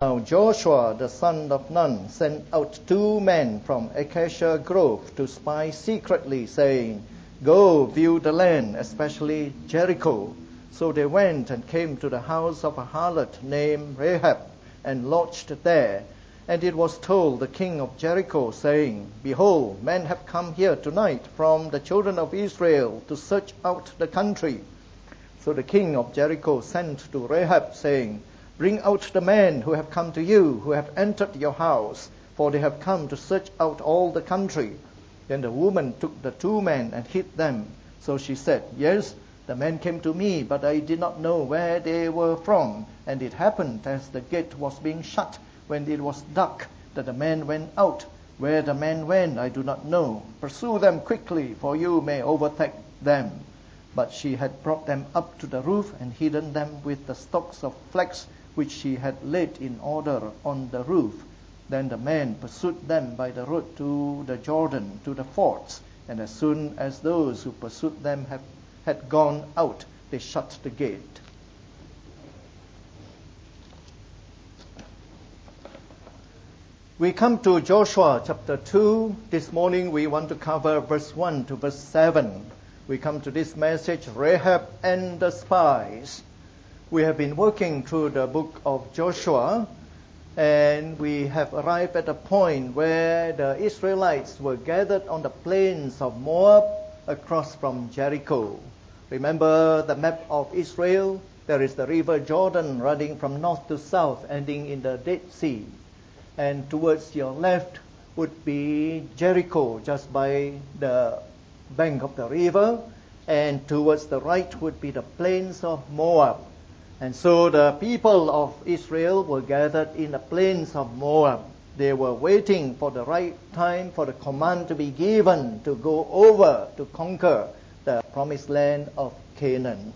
Now Joshua the son of Nun sent out 2 men from Acacia Grove to spy secretly, saying, "Go view the land, especially Jericho." So they went and came to the house of a harlot named Rahab, and lodged there. And it was told the king of Jericho, saying, "Behold, men have come here tonight from the children of Israel to search out the country." So the king of Jericho sent to Rahab, saying, "Bring out the men who have come to you, who have entered your house, for they have come to search out all the country." Then the woman took the 2 men and hid them. So she said, "Yes, the men came to me, but I did not know where they were from. And it happened as the gate was being shut, when it was dark, that the men went out. Where the men went, I do not know. Pursue them quickly, for you may overtake them." But she had brought them up to the roof and hidden them with the stalks of flax which she had laid in order on the roof. Then the men pursued them by the road to the Jordan, to the fords. And as soon as those who pursued them had gone out, they shut the gate. We come to Joshua chapter 2. This morning we want to cover verse 1 to verse 7. We come to this message, Rahab and the Spies. We have been working through the book of Joshua, and we have arrived at a point where the Israelites were gathered on the plains of Moab across from Jericho. Remember the map of Israel? There is the river Jordan running from north to south, ending in the Dead Sea. And towards your left would be Jericho, just by the bank of the river. And towards the right would be the plains of Moab. And so the people of Israel were gathered in the plains of Moab. They were waiting for the right time for the command to be given to go over to conquer the promised land of Canaan.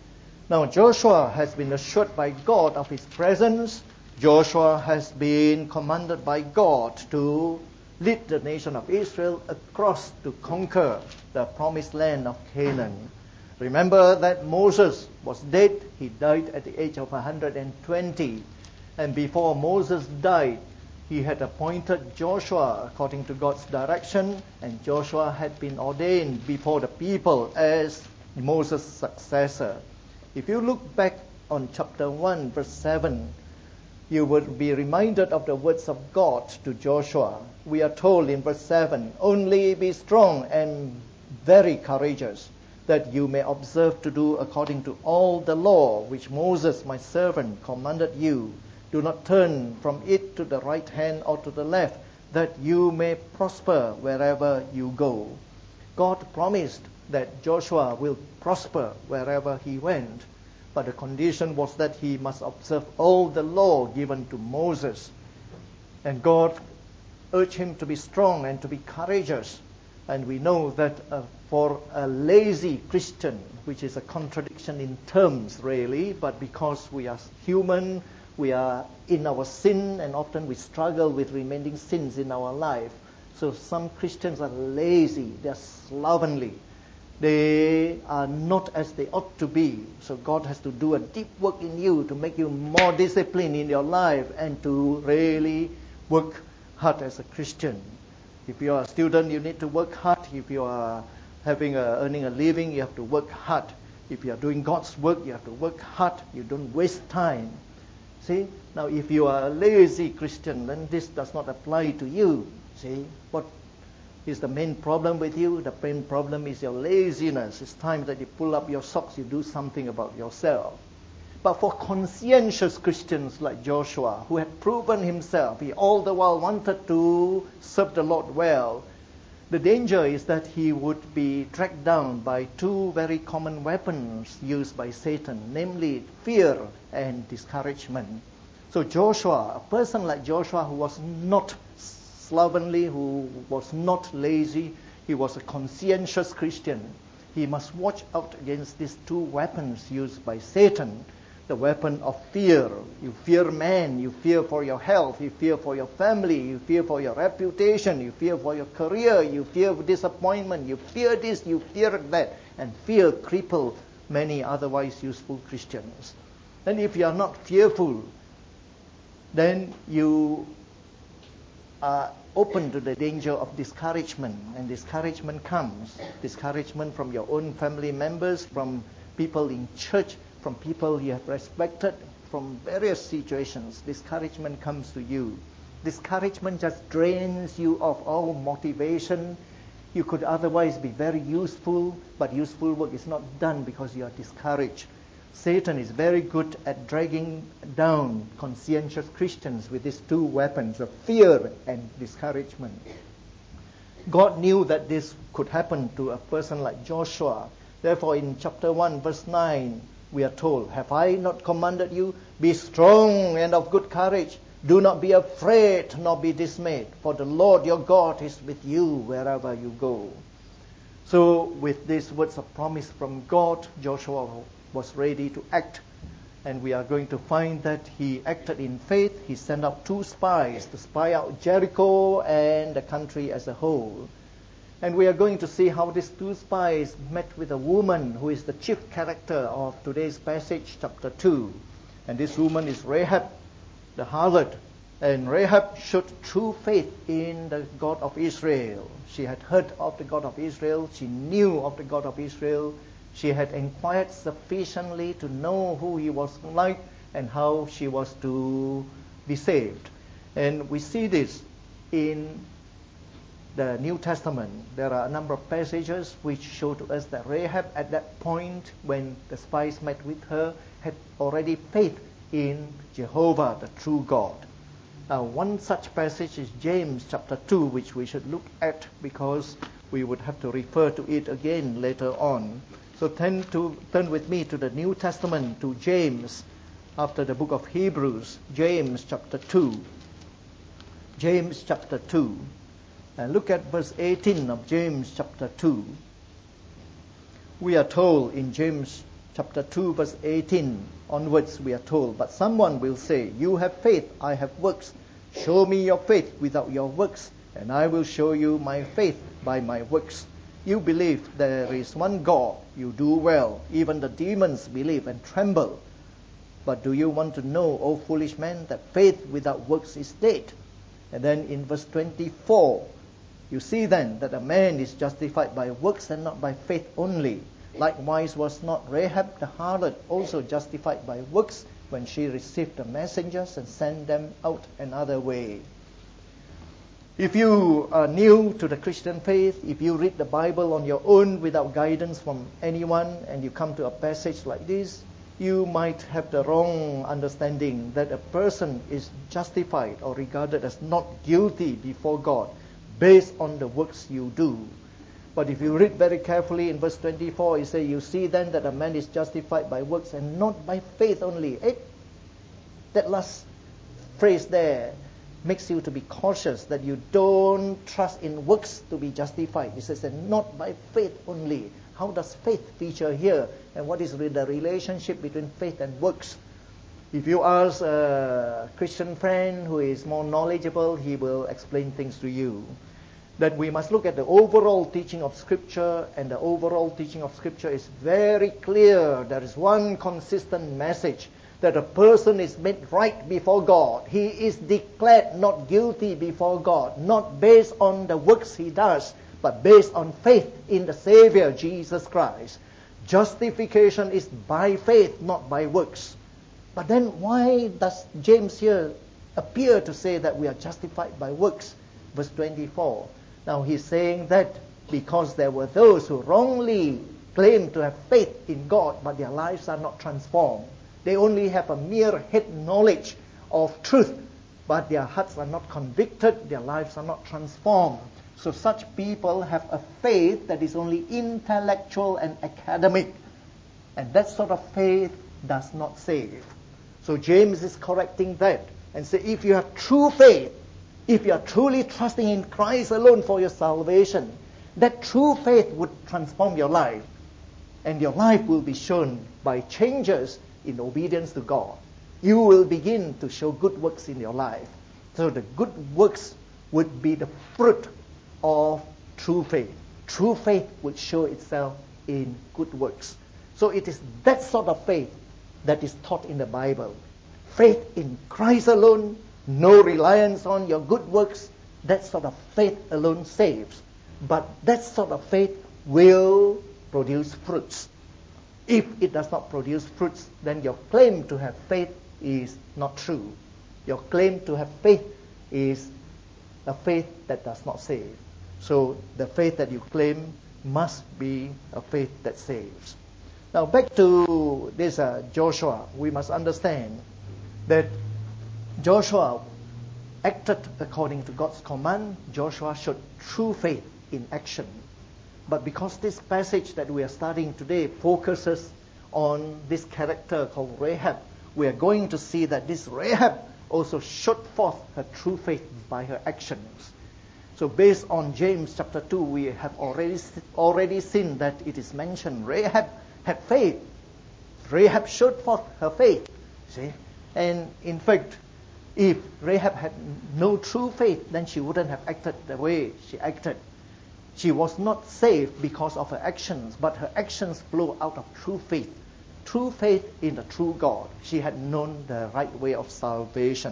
Now Joshua has been assured by God of his presence. Joshua has been commanded by God to lead the nation of Israel across to conquer the promised land of Canaan. Remember that Moses was dead. He died at the age of 120. And before Moses died, he had appointed Joshua according to God's direction, and Joshua had been ordained before the people as Moses' successor. If you look back on chapter 1, verse 7, you would be reminded of the words of God to Joshua. We are told in verse 7, "Only be strong and very courageous, that you may observe to do according to all the law which Moses my servant commanded you. Do not turn from it to the right hand or to the left, that you may prosper wherever you go." God promised that Joshua will prosper wherever he went, but the condition was that he must observe all the law given to Moses. And God urged him to be strong and to be courageous. And we know that for a lazy Christian, which is a contradiction in terms really, but because we are human, we are in our sin, and often we struggle with remaining sins in our life. So some Christians are lazy, they are slovenly. They are not as they ought to be. So God has to do a deep work in you to make you more disciplined in your life and to really work hard as a Christian. If you are a student, you need to work hard. If you are earning a living, you have to work hard. If you are doing God's work, you have to work hard. You don't waste time. See? Now, if you are a lazy Christian, then this does not apply to you. See? What is the main problem with you? The main problem is your laziness. It's time that you pull up your socks, you do something about yourself. But for conscientious Christians like Joshua, who had proven himself, he all the while wanted to serve the Lord well, the danger is that he would be dragged down by 2 very common weapons used by Satan, namely fear and discouragement. So Joshua, a person like Joshua who was not slovenly, who was not lazy, he was a conscientious Christian. He must watch out against these 2 weapons used by Satan. The weapon of fear. You fear man, you fear for your health, you fear for your family, you fear for your reputation, you fear for your career, you fear disappointment, you fear this, you fear that. And fear cripples many otherwise useful Christians. And if you are not fearful, then you are open to the danger of discouragement. And discouragement comes. Discouragement from your own family members, from people in church, from people you have respected, from various situations. Discouragement comes to you. Discouragement just drains you of all motivation. You could otherwise be very useful, but useful work is not done because you are discouraged. Satan is very good at dragging down conscientious Christians with these two weapons of fear and discouragement. God knew that this could happen to a person like Joshua. Therefore, in chapter 1, verse 9, we are told, "Have I not commanded you? Be strong and of good courage. Do not be afraid, nor be dismayed, for the Lord your God is with you wherever you go." So, with these words of promise from God, Joshua was ready to act. And we are going to find that he acted in faith. He sent out 2 spies to spy out Jericho and the country as a whole. And we are going to see how these 2 spies met with a woman who is the chief character of today's passage, chapter 2. And this woman is Rahab, the harlot. And Rahab showed true faith in the God of Israel. She had heard of the God of Israel. She knew of the God of Israel. She had inquired sufficiently to know who he was like and how she was to be saved. And we see this in the New Testament. There are a number of passages which show to us that Rahab, at that point when the spies met with her, had already faith in Jehovah, the true God. Now, one such passage is James chapter 2, which we should look at because we would have to refer to it again later on. So turn with me to the New Testament, to James, after the book of Hebrews, James chapter 2. James chapter 2. And look at verse 18 of James chapter 2. We are told in James chapter 2, verse 18 onwards, we are told, "But someone will say, 'You have faith, I have works. Show me your faith without your works, and I will show you my faith by my works.' You believe there is one God. You do well. Even the demons believe and tremble. But do you want to know, O foolish man, that faith without works is dead?" And then in verse 24, you see then that a man is justified by works and not by faith only. Likewise was not Rahab the harlot also justified by works when she received the messengers and sent them out another way? If you are new to the Christian faith, if you read the Bible on your own without guidance from anyone, and you come to a passage like this, you might have the wrong understanding that a person is justified or regarded as not guilty before God based on the works you do. But if you read very carefully in verse 24, it says, "You see then that a man is justified by works and not by faith only." That last phrase there makes you to be cautious that you don't trust in works to be justified. It says that not by faith only. How does faith feature here? And what is the relationship between faith and works? If you ask a Christian friend who is more knowledgeable, he will explain things to you. That we must look at the overall teaching of Scripture, and the overall teaching of Scripture is very clear. There is one consistent message, that a person is made right before God. He is declared not guilty before God, not based on the works he does, but based on faith in the Savior, Jesus Christ. Justification is by faith, not by works. But then why does James here appear to say that we are justified by works? Verse 24. Now he's saying that because there were those who wrongly claimed to have faith in God, but their lives are not transformed. They only have a mere head knowledge of truth, but their hearts are not convicted, their lives are not transformed. So such people have a faith that is only intellectual and academic. And that sort of faith does not save. So James is correcting that and say, if you have true faith, if you are truly trusting in Christ alone for your salvation, that true faith would transform your life. And your life will be shown by changes in obedience to God. You will begin to show good works in your life. So the good works would be the fruit of true faith. True faith would show itself in good works. So it is that sort of faith that is taught in the Bible. faith in Christ alone, no reliance on your good works, that sort of faith alone saves. But that sort of faith will produce fruits. If it does not produce fruits, then your claim to have faith is not true. Your claim to have faith is a faith that does not save. So the faith that you claim must be a faith that saves. Now back to this Joshua, we must understand that Joshua acted according to God's command. Joshua showed true faith in action. But because this passage that we are studying today focuses on this character called Rahab, we are going to see that this Rahab also showed forth her true faith by her actions. So based on James chapter 2, we have already seen that it is mentioned Rahab had faith. Rahab showed forth her faith. See? And in fact, if Rahab had no true faith, then she wouldn't have acted the way she acted. She was not saved because of her actions, but her actions flow out of true faith. True faith in the true God. She had known the right way of salvation.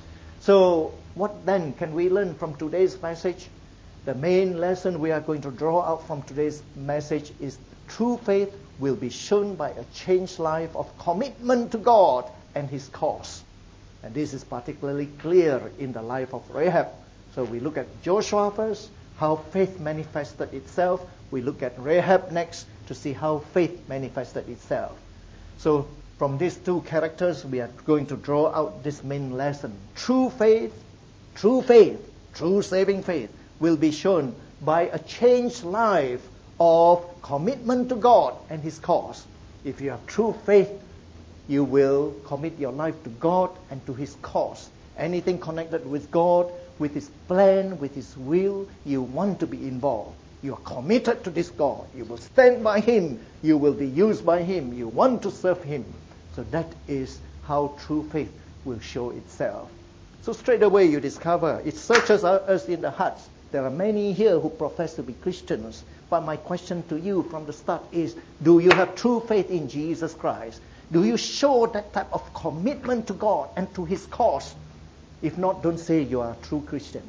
So what then can we learn from today's message? The main lesson we are going to draw out from today's message is true faith will be shown by a changed life of commitment to God and His cause. And this is particularly clear in the life of Rahab. So we look at Joshua first, how faith manifested itself. We look at Rahab next to see how faith manifested itself. So from these two characters, we are going to draw out this main lesson. True faith, true saving faith will be shown by a changed life of commitment to God and His cause. If you have true faith, you will commit your life to God and to His cause. Anything connected with God, with His plan, with His will, you want to be involved. You are committed to this God. You will stand by Him. You will be used by Him. You want to serve Him. So that is how true faith will show itself. So straight away you discover it searches us in the hearts. There are many here who profess to be Christians. But my question to you from the start is, do you have true faith in Jesus Christ? Do you show that type of commitment to God and to His cause? If not, don't say you are a true Christian.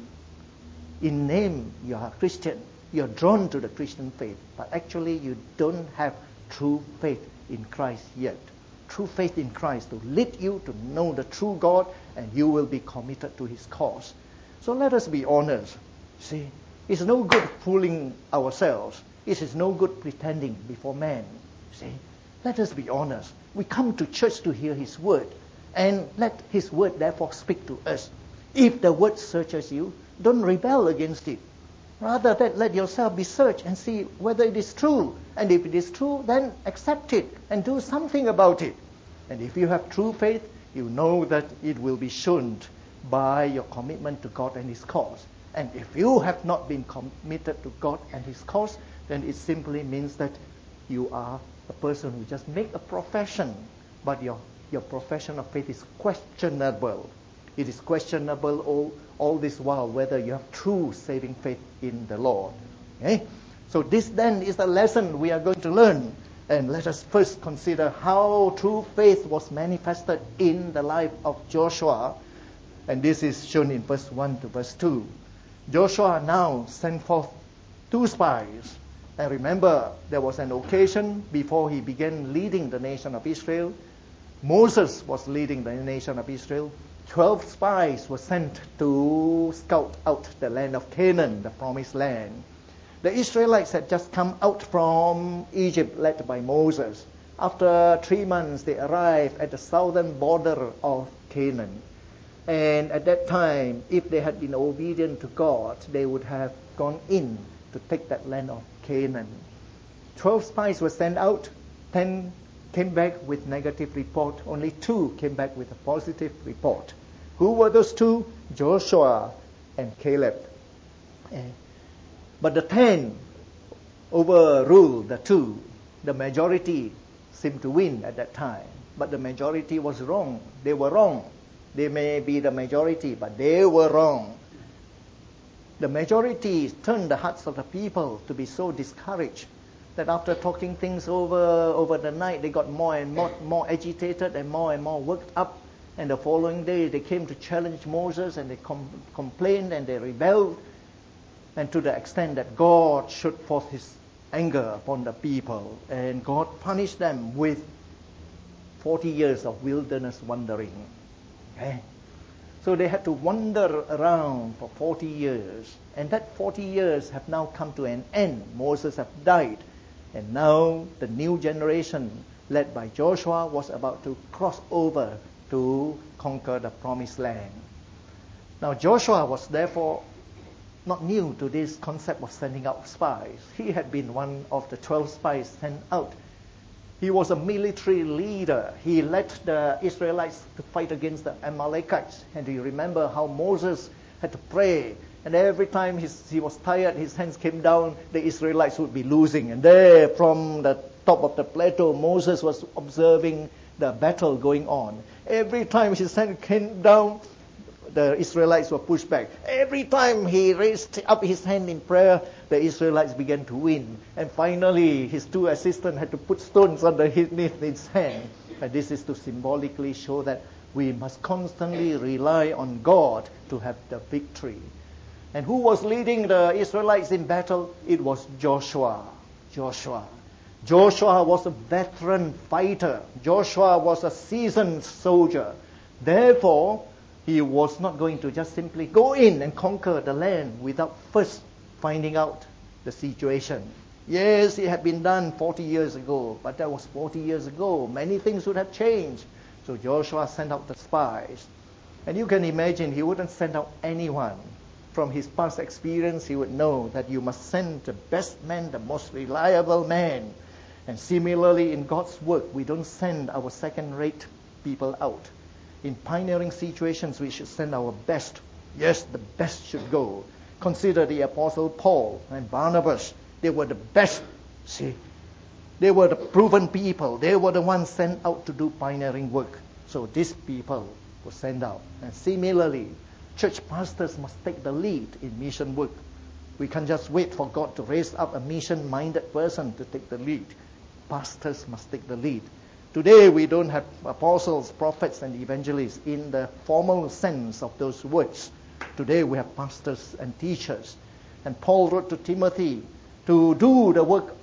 In name, you are a Christian. You're drawn to the Christian faith. But actually, you don't have true faith in Christ yet. True faith in Christ to lead you to know the true God, and you will be committed to His cause. So let us be honest. See, it's no good fooling ourselves. It is no good pretending before man. See, let us be honest. We come to church to hear His word, and let His word therefore speak to us. If the word searches you, don't rebel against it. Rather, let yourself be searched and see whether it is true. And if it is true, then accept it and do something about it. And if you have true faith, you know that it will be shown by your commitment to God and His cause. And if you have not been committed to God and His cause, then it simply means that you are a person who just make a profession, but your profession of faith is questionable. It is questionable all this while whether you have true saving faith in the Lord. Okay? So this then is the lesson we are going to learn. And let us first consider how true faith was manifested in the life of Joshua. And this is shown in verse 1 to verse 2. Joshua now sent forth 2 spies. And remember, there was an occasion before he began leading the nation of Israel. Moses was leading the nation of Israel. 12 spies were sent to scout out the land of Canaan, the promised land. The Israelites had just come out from Egypt led by Moses. After 3 months, they arrived at the southern border of Canaan. And at that time, if they had been obedient to God, they would have gone in to take that land of Canaan. 12 spies were sent out. 10 came back with negative report. Only 2 came back with a positive report. Who were those 2? Joshua and Caleb. But the 10 overruled the 2. The majority seemed to win at that time. But the majority was wrong. They were wrong. They may be the majority, but they were wrong. The majority turned the hearts of the people to be so discouraged that after talking things over the night, they got more and more agitated and more worked up. And the following day they came to challenge Moses, and they complained and they rebelled, and to the extent that God showed forth his anger upon the people, and God punished them with 40 years of wilderness wandering. Okay? So they had to wander around for 40 years. And that 40 years have now come to an end. Moses have died. And now the new generation, led by Joshua, was about to cross over to conquer the promised land. Now Joshua was therefore not new to this concept of sending out spies. He had been one of the 12 spies sent out. He was a military leader. He led the Israelites to fight against the Amalekites. And you remember how Moses had to pray. And every time he was tired, his hands came down, the Israelites would be losing. And there, from the top of the plateau, Moses was observing the battle going on. Every time his hand came down, the Israelites were pushed back. Every time he raised up his hand in prayer, the Israelites began to win. And finally, his 2 assistants had to put stones underneath his hand. And this is to symbolically show that we must constantly rely on God to have the victory. And who was leading the Israelites in battle? It was Joshua. Joshua was a veteran fighter. Joshua was a seasoned soldier. Therefore, he was not going to just simply go in and conquer the land without first finding out the situation. Yes, it had been done 40 years ago, but that was 40 years ago. Many things would have changed. So Joshua sent out the spies. And you can imagine he wouldn't send out anyone. From his past experience, he would know that you must send the best man, the most reliable man. And similarly, in God's work, we don't send our second-rate people out. In pioneering situations, we should send our best. Yes, the best should go. Consider the Apostle Paul and Barnabas. They were the best. See, they were the proven people. They were the ones sent out to do pioneering work. So these people were sent out. And similarly, church pastors must take the lead in mission work. We can't just wait for God to raise up a mission-minded person to take the lead. Pastors must take the lead. Today, we don't have apostles, prophets, and evangelists in the formal sense of those words. Today, we have pastors and teachers. And Paul wrote to Timothy to do the work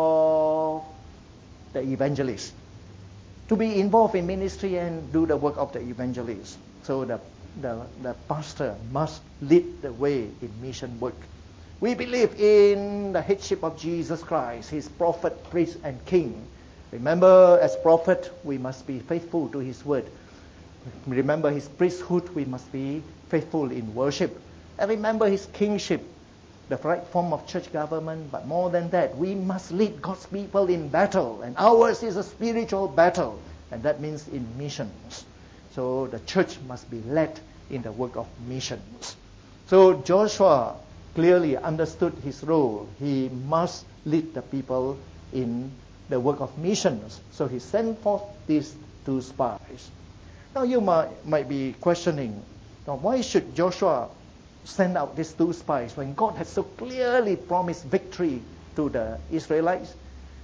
of the evangelist, to be involved in ministry and do the work of the evangelist. So the pastor must lead the way in mission work. We believe in the headship of Jesus Christ, his prophet, priest, and king. Remember, as prophet, we must be faithful to his word. Remember his priesthood, we must be faithful in worship. And remember his kingship, the right form of church government. But more than that, we must lead God's people in battle. And ours is a spiritual battle. And that means in missions. So the church must be led in the work of missions. So Joshua clearly understood his role. He must lead the people in the work of missions. So he sent forth these 2 spies. Now you might be questioning, now why should Joshua send out these 2 spies when God had so clearly promised victory to the Israelites?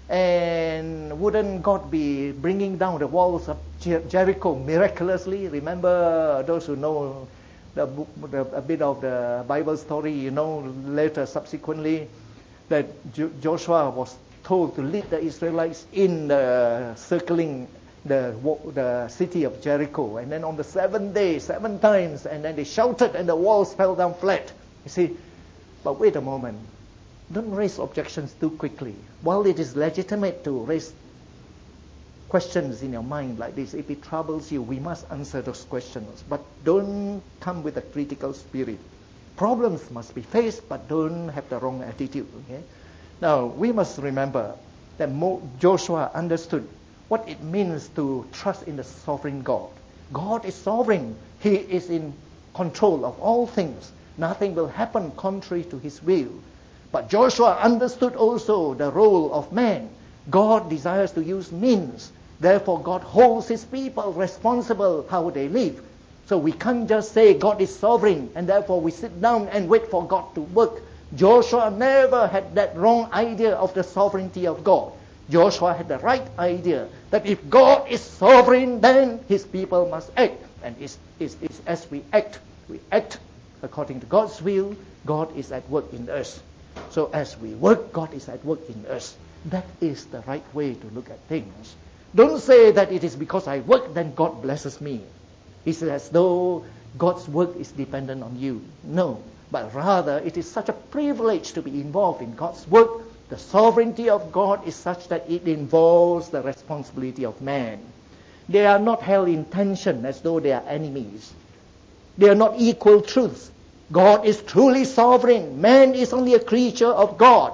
And wouldn't God be bringing down the walls of Jericho miraculously? Remember, those who know a bit of the Bible story, you know, later, subsequently, that Joshua was told to lead the Israelites in circling the city of Jericho. And then on the 7th day, 7 times, and then they shouted and the walls fell down flat. You see, but wait a moment. Don't raise objections too quickly. While it is legitimate to raise questions in your mind like this, if it troubles you, we must answer those questions. But don't come with a critical spirit. Problems must be faced, but don't have the wrong attitude. Okay? Now, we must remember that Joshua understood what it means to trust in the sovereign God. God is sovereign. He is in control of all things. Nothing will happen contrary to his will. But Joshua understood also the role of man. God desires to use means. Therefore, God holds his people responsible how they live. So we can't just say God is sovereign and therefore we sit down and wait for God to work. Joshua never had that wrong idea of the sovereignty of God. Joshua had the right idea that if God is sovereign, then his people must act. And it's as we act according to God's will, God is at work in us. So as we work, God is at work in us. That is the right way to look at things. Don't say that it is because I work, then God blesses me. It's as though God's work is dependent on you. No, but rather it is such a privilege to be involved in God's work. The sovereignty of God is such that it involves the responsibility of man. They are not held in tension as though they are enemies. They are not equal truths. God is truly sovereign. Man is only a creature of God.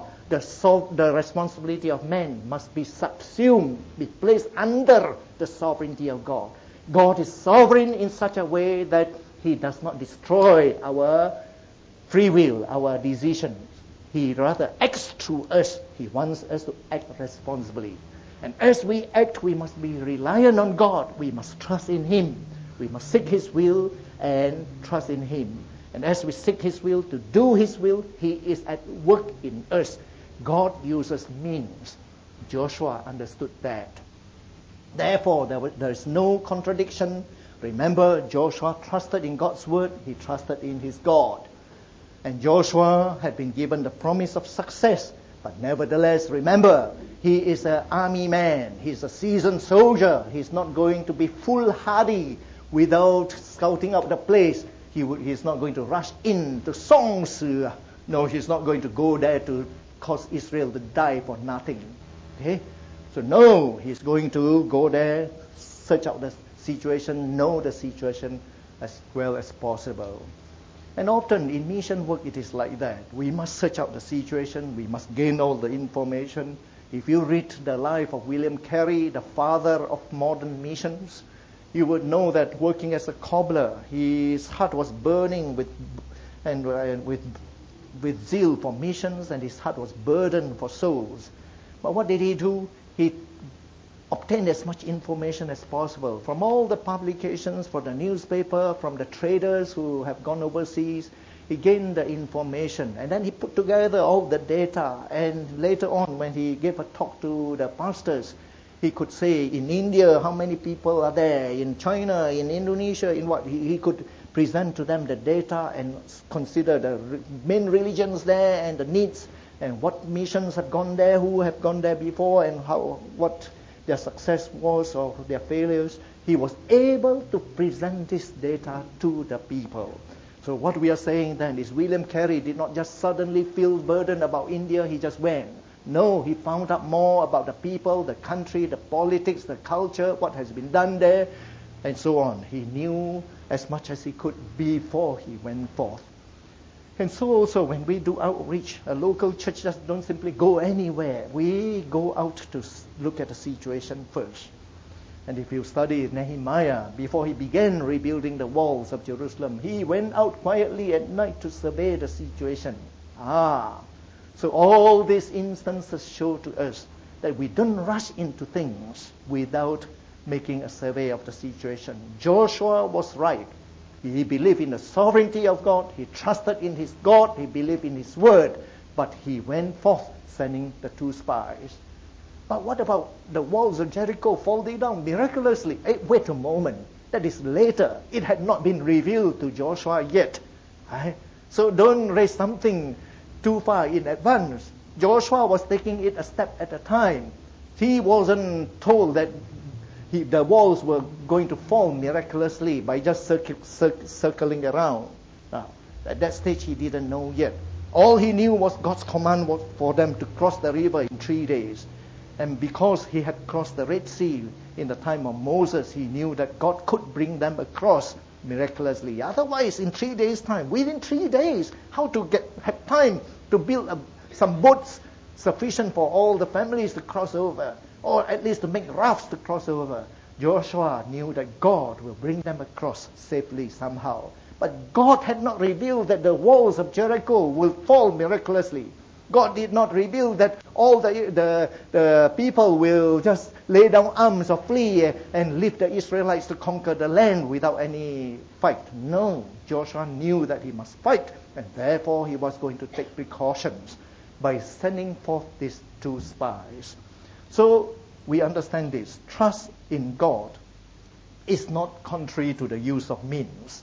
The responsibility of man must be subsumed, be placed under the sovereignty of God. God is sovereign in such a way that He does not destroy our free will, our decisions. He rather acts through us. He wants us to act responsibly. And as we act, we must be reliant on God. We must trust in Him. We must seek His will and trust in Him. And as we seek His will to do His will, He is at work in us. God uses means. Joshua understood that. Therefore, there is no contradiction. Remember, Joshua trusted in God's word. He trusted in his God. And Joshua had been given the promise of success. But nevertheless, remember, he is an army man. He's a seasoned soldier. He's not going to be foolhardy without scouting out the place. He's not going to rush into Songsu. No, he's not going to go there to cause Israel to die for nothing. Okay? So no, he's going to go there, search out the situation, know the situation as well as possible. And often in mission work it is like that. We must search out the situation, we must gain all the information. If you read the life of William Carey, the father of modern missions, you would know that working as a cobbler, his heart was burning with zeal for missions, and his heart was burdened for souls. But what did he do? He obtained as much information as possible from all the publications, from the newspaper, from the traders who have gone overseas. He gained the information, and then he put together all the data. And later on, when he gave a talk to the pastors, he could say, in India, how many people are there? In China, in Indonesia, in what? He could present to them the data and consider the main religions there and the needs and what missions have gone there, who have gone there before, and what their success was or their failures. He was able to present this data to the people. So what we are saying then is William Carey did not just suddenly feel burdened about India, he just went. No, he found out more about the people, the country, the politics, the culture, what has been done there, and so on. He knew as much as he could before he went forth. And so also when we do outreach, a local church just don't simply go anywhere. We go out to look at the situation first. And if you study Nehemiah, before he began rebuilding the walls of Jerusalem, he went out quietly at night to survey the situation. So all these instances show to us that we don't rush into things without making a survey of the situation. Joshua was right. He believed in the sovereignty of God. He trusted in his God. He believed in his word. But he went forth sending the 2 spies. But what about the walls of Jericho falling down miraculously? Wait a moment. That is later. It had not been revealed to Joshua yet. Right? So don't raise something too far in advance. Joshua was taking it a step at a time. He wasn't told that the walls were going to fall miraculously by just circling around. At that stage, he didn't know yet. All he knew was God's command was for them to cross the river in 3 days. And because he had crossed the Red Sea in the time of Moses, he knew that God could bring them across miraculously. Otherwise, in 3 days' time, within 3 days, how to have time to build some boats sufficient for all the families to cross over, or at least to make rafts to cross over. Joshua knew that God will bring them across safely somehow. But God had not revealed that the walls of Jericho will fall miraculously. God did not reveal that all the people will just lay down arms or flee and leave the Israelites to conquer the land without any fight. No, Joshua knew that he must fight, and therefore he was going to take precautions by sending forth these 2 spies. So we understand this. Trust in God. is not contrary to the use of means.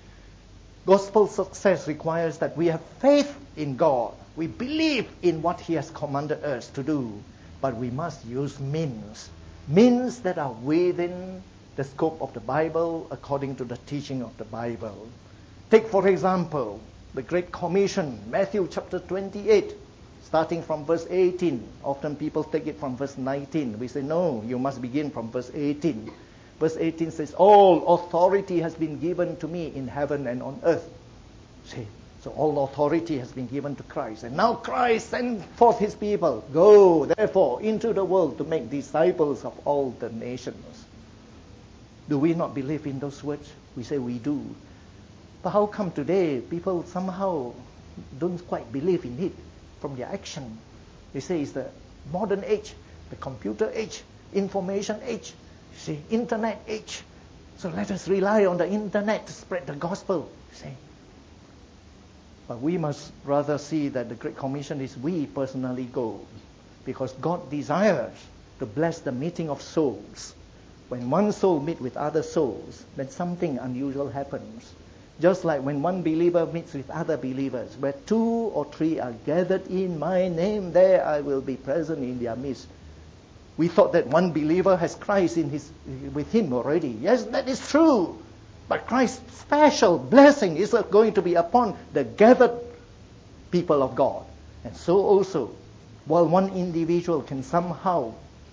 Gospel success requires that we have faith in God. We believe in what He has commanded us to do, but we must use means that are within the scope of the Bible according to the teaching of the Bible. Take, for example, the Great Commission, Matthew chapter 28, starting from verse 18. Often people take it from verse 19. We say, no, you must begin from verse 18. Verse 18 says, all authority has been given to me in heaven and on earth. See, so all authority has been given to Christ. And now Christ sent forth His people. Go, therefore, into the world to make disciples of all the nations. Do we not believe in those words? We say we do. But how come today people somehow don't quite believe in it from their action? They say it's the modern age, the computer age, information age, see, internet age. So let us rely on the internet to spread the gospel. See. But we must rather see that the Great Commission is we personally go, because God desires to bless the meeting of souls. When one soul meets with other souls, then something unusual happens. Just like when one believer meets with other believers, where 2 or 3 are gathered in my name, there I will be present in their midst. We thought that one believer has Christ with him already. Yes, that is true. But Christ's special blessing is going to be upon the gathered people of God. And so also, while one individual can somehow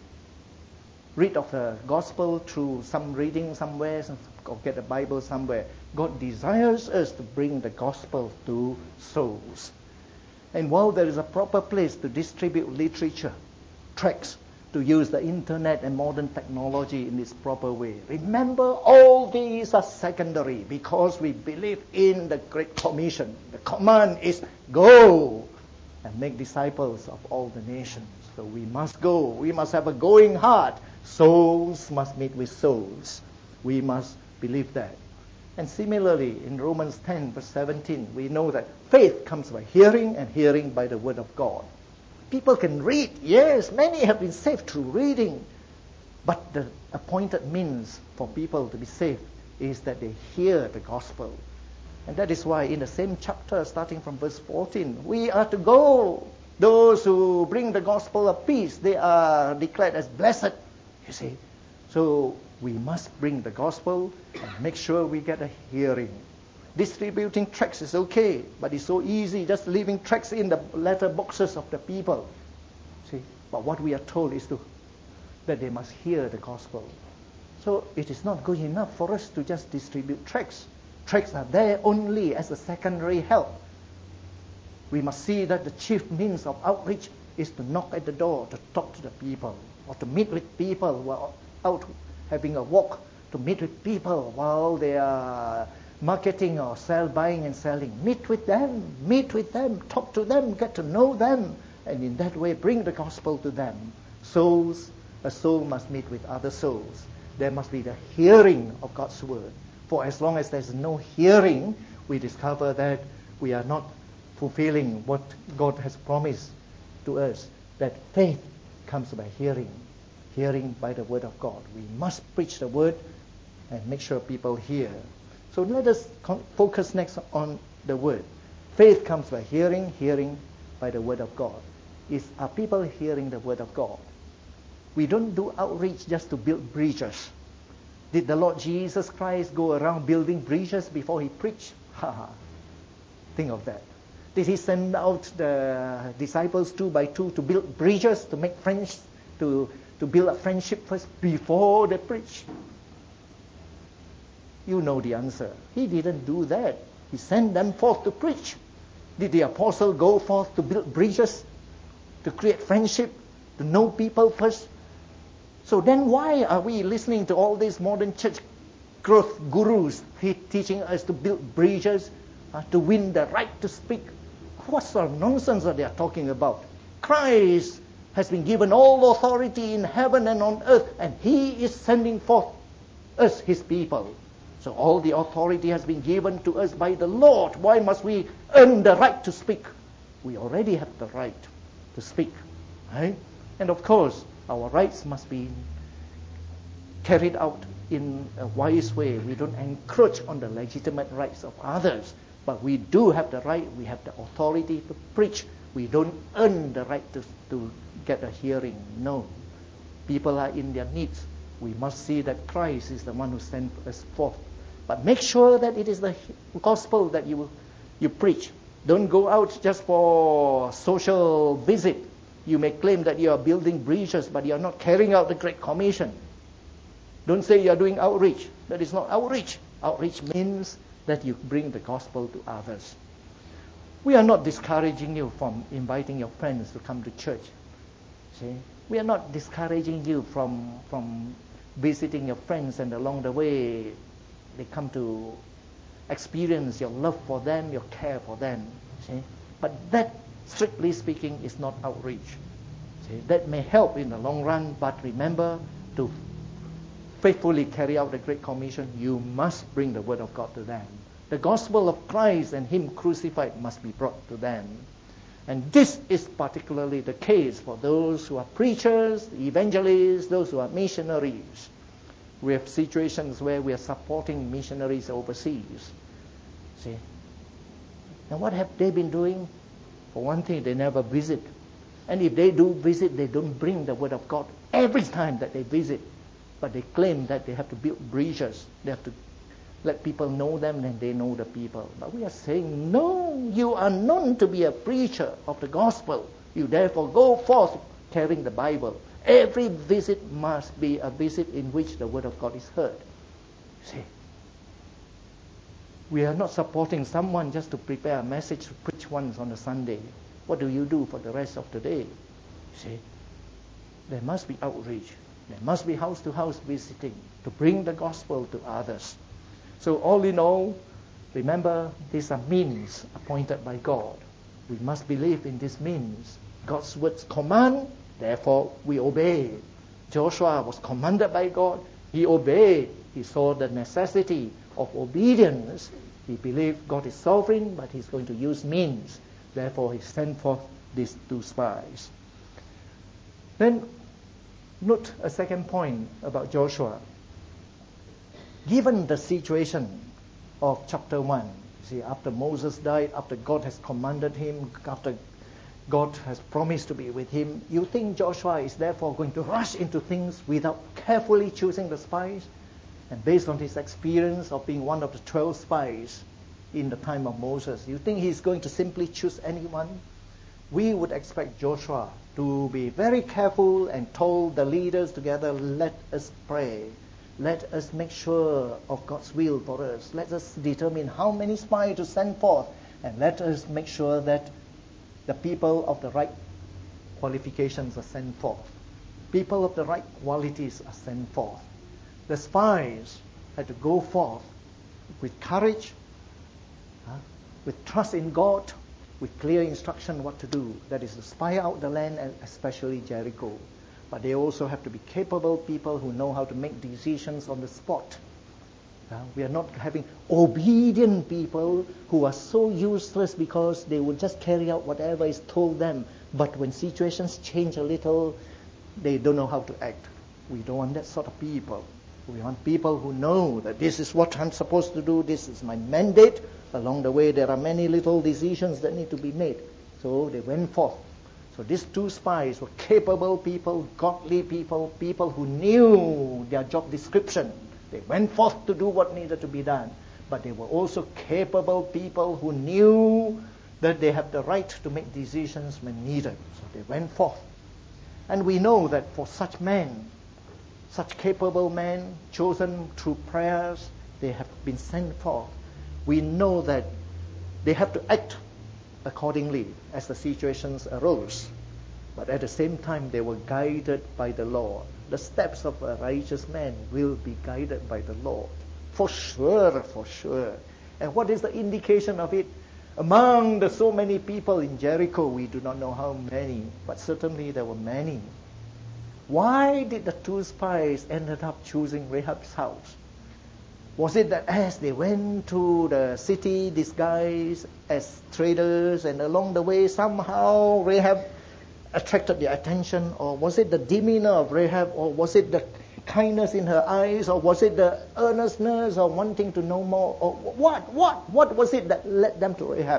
read of the gospel through some reading somewhere or get a Bible somewhere, God desires us to bring the gospel to souls. And while there is a proper place to distribute literature, tracts, to use the internet and modern technology in its proper way, remember, all these are secondary because we believe in the Great Commission. The command is go and make disciples of all the nations. So we must go. We must have a going heart. Souls must meet with souls. We must believe that. And similarly, in Romans 10, verse 17, we know that faith comes by hearing, and hearing by the word of God. People can read. Yes, many have been saved through reading. But the appointed means for people to be saved is that they hear the gospel. And that is why in the same chapter, starting from verse 14, we are to go. Those who bring the gospel of peace, they are declared as blessed. You see, so we must bring the gospel and make sure we get a hearing. Distributing tracts is okay, but it's so easy just leaving tracts in the letter boxes of the people. See, but what we are told is that they must hear the gospel. So it is not good enough for us to just distribute tracts. Tracts are there only as a secondary help. We must see that the chief means of outreach is to knock at the door, to talk to the people, or to meet with people who are out having a walk, to meet with people while they are marketing or buying and selling. Meet with them, talk to them, get to know them, and in that way bring the gospel to them. A soul must meet with other souls. There must be the hearing of God's word. For as long as there's no hearing, we discover that we are not fulfilling what God has promised to us, that faith comes by hearing by the word of God. We must preach the word and make sure people hear. So let us focus next on the word. Faith comes by hearing by the word of God. Are people hearing the word of God? We don't do outreach just to build bridges. Did the Lord Jesus Christ go around building bridges before He preached? Think of that. Did He send out the disciples 2 by 2 to build bridges, to make friends, to build a friendship first before they preach? You know the answer. He didn't do that. He sent them forth to preach. Did the apostle go forth to build bridges, to create friendship, to know people first? So then why are we listening to all these modern church growth gurus teaching us to build bridges, to win the right to speak? What sort of nonsense are they talking about? Christ has been given all authority in heaven and on earth, and He is sending forth us, His people. So all the authority has been given to us by the Lord. Why must we earn the right to speak? We already have the right to speak. Right? And of course, our rights must be carried out in a wise way. We don't encroach on the legitimate rights of others. But we do have the right, we have the authority to preach. We don't earn the right to get a hearing. No. People are in their needs. We must see that Christ is the one who sent us forth. But make sure that it is the gospel that you preach. Don't go out just for social visit. You may claim that you are building bridges, but you are not carrying out the Great Commission. Don't say you are doing outreach. That is not outreach. Outreach means that you bring the gospel to others. We are not discouraging you from inviting your friends to come to church. See? We are not discouraging you from visiting your friends, and along the way they come to experience your love for them, your care for them. See? But that, strictly speaking, is not outreach. See? That may help in the long run, but remember, to faithfully carry out the Great Commission, you must bring the Word of God to them. The gospel of Christ and Him crucified must be brought to them. And this is particularly the case for those who are preachers, evangelists, those who are missionaries. We have situations where we are supporting missionaries overseas. See? And what have they been doing? For one thing, they never visit. And if they do visit, they don't bring the Word of God every time that they visit. But they claim that they have to build bridges. They have to let people know them, and they know the people. But we are saying, no, you are known to be a preacher of the gospel. You therefore go forth carrying the Bible. Every visit must be a visit in which the Word of God is heard. See? We are not supporting someone just to prepare a message to preach once on a Sunday. What do you do for the rest of the day? See? There must be outreach. There must be house-to-house visiting to bring the gospel to others. So all in all, remember, these are means appointed by God. We must believe in these means. God's words command, therefore we obey. Joshua was commanded by God. He obeyed. He saw the necessity of obedience. He believed God is sovereign, but He's going to use means. Therefore, He sent forth these 2 spies. Then, note a second point about Joshua. Given the situation of chapter 1, see, after Moses died, after God has commanded him, after God has promised to be with him, you think Joshua is therefore going to rush into things without carefully choosing the spies? And based on his experience of being one of the 12 spies in the time of Moses, you think he's going to simply choose anyone? We would expect Joshua to be very careful and told the leaders together, let us pray. Let us make sure of God's will for us. Let us determine how many spies to send forth. And let us make sure that the people of the right qualifications are sent forth. People of the right qualities are sent forth. The spies had to go forth with courage, with trust in God, with clear instruction what to do. That is to spy out the land, and especially Jericho. But they also have to be capable people who know how to make decisions on the spot. We are not having obedient people who are so useless because they will just carry out whatever is told them. But when situations change a little, they don't know how to act. We don't want that sort of people. We want people who know that this is what I'm supposed to do, this is my mandate. Along the way, there are many little decisions that need to be made. So they went forth. So these 2 spies were capable people, godly people, people who knew their job description. They went forth to do what needed to be done. But they were also capable people who knew that they have the right to make decisions when needed. So they went forth. And we know that for such men, such capable men, chosen through prayers, they have been sent forth. We know that they have to act accordingly as the situations arose. But at the same time, they were guided by the Lord. The steps of a righteous man will be guided by the Lord. For sure, for sure. And what is the indication of it? Among the so many people in Jericho, we do not know how many, but certainly there were many. Why did the 2 spies ended up choosing Rahab's house? Was it that as they went to the city disguised as traders, and along the way somehow Rahab attracted their attention? Or was it the demeanor of Rahab? Or was it the kindness in her eyes, or was it the earnestness or wanting to know more, or what was it that led them to Rahab?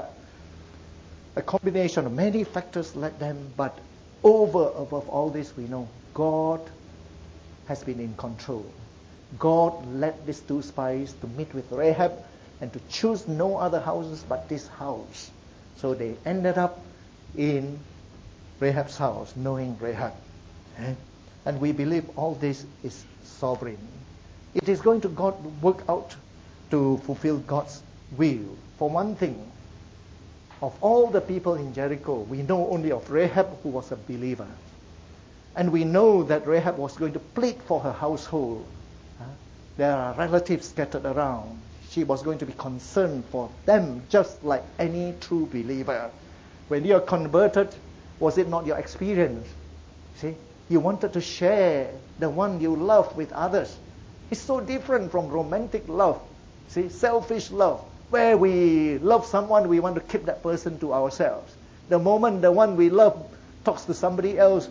A combination of many factors led them, but above all this, we know God has been in control. God led these two spies to meet with Rahab and to choose no other houses but this house. So they ended up in Rahab's house, knowing Rahab. And we believe all this is sovereign. It is going to work out to fulfill God's will. For one thing, of all the people in Jericho, we know only of Rahab, who was a believer. And we know that Rahab was going to plead for her household. There are relatives scattered around. She was going to be concerned for them, just like any true believer. When you are converted, was it not your experience? See, you wanted to share the one you love with others. It's so different from romantic love. See, selfish love, where we love someone, we want to keep that person to ourselves. The moment the one we love talks to somebody else,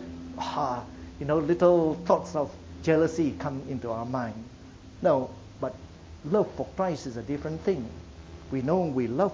little thoughts of jealousy come into our mind. No, but love for Christ is a different thing. We know we love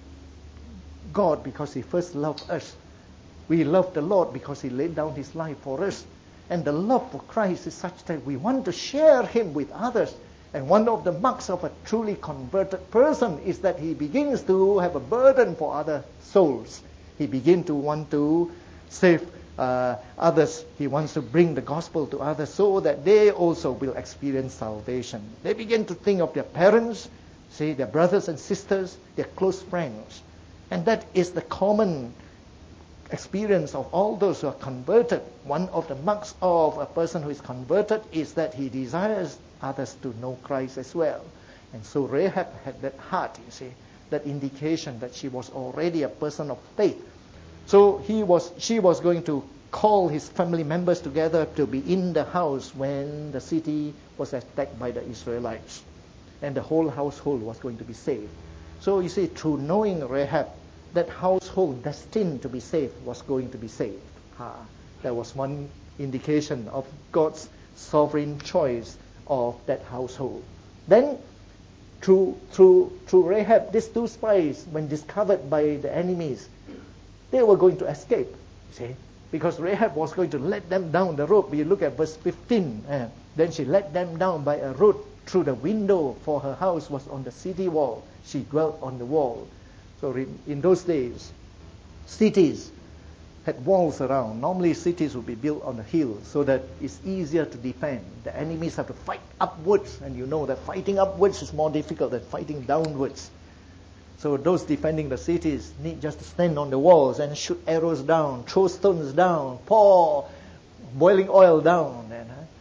God because He first loved us. We love the Lord because He laid down His life for us. And the love for Christ is such that we want to share Him with others. And one of the marks of a truly converted person is that he begins to have a burden for other souls. He begins to want to save others. He wants to bring the gospel to others so that they also will experience salvation. They begin to think of their parents, their brothers and sisters, their close friends. And that is the common experience of all those who are converted. One of the marks of a person who is converted is that he desires others to know Christ as well. And so Rahab had that heart, that indication that she was already a person of faith. So she was going to call his family members together to be in the house when the city was attacked by the Israelites. And the whole household was going to be saved. So you see, through knowing Rahab, that household destined to be saved was going to be saved. That was one indication of God's sovereign choice of that household. Then, through Rahab, these two spies, when discovered by the enemies, they were going to escape, because Rahab was going to let them down the rope. We look at verse 15. Then she let them down by a rope through the window, for her house was on the city wall. She dwelt on the wall. So in those days, cities had walls around. Normally cities would be built on a hill so that it's easier to defend. The enemies have to fight upwards, and you know that fighting upwards is more difficult than fighting downwards. So those defending the cities need just to stand on the walls and shoot arrows down, throw stones down, pour boiling oil down.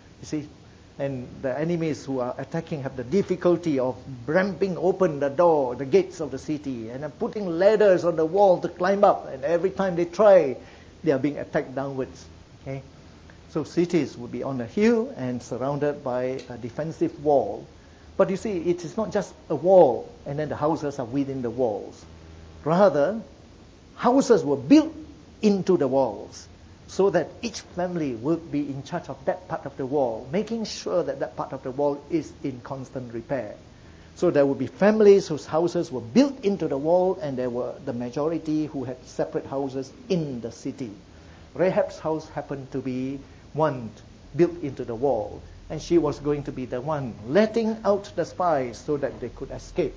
And the enemies who are attacking have the difficulty of ramping open the door, the gates of the city, and putting ladders on the wall to climb up. And every time they try, they are being attacked downwards. So cities would be on a hill and surrounded by a defensive wall. But you see, it is not just a wall and then the houses are within the walls. Rather, houses were built into the walls so that each family would be in charge of that part of the wall, making sure that that part of the wall is in constant repair. So there would be families whose houses were built into the wall, and there were the majority who had separate houses in the city. Rahab's house happened to be one built into the wall, and she was going to be the one letting out the spies so that they could escape.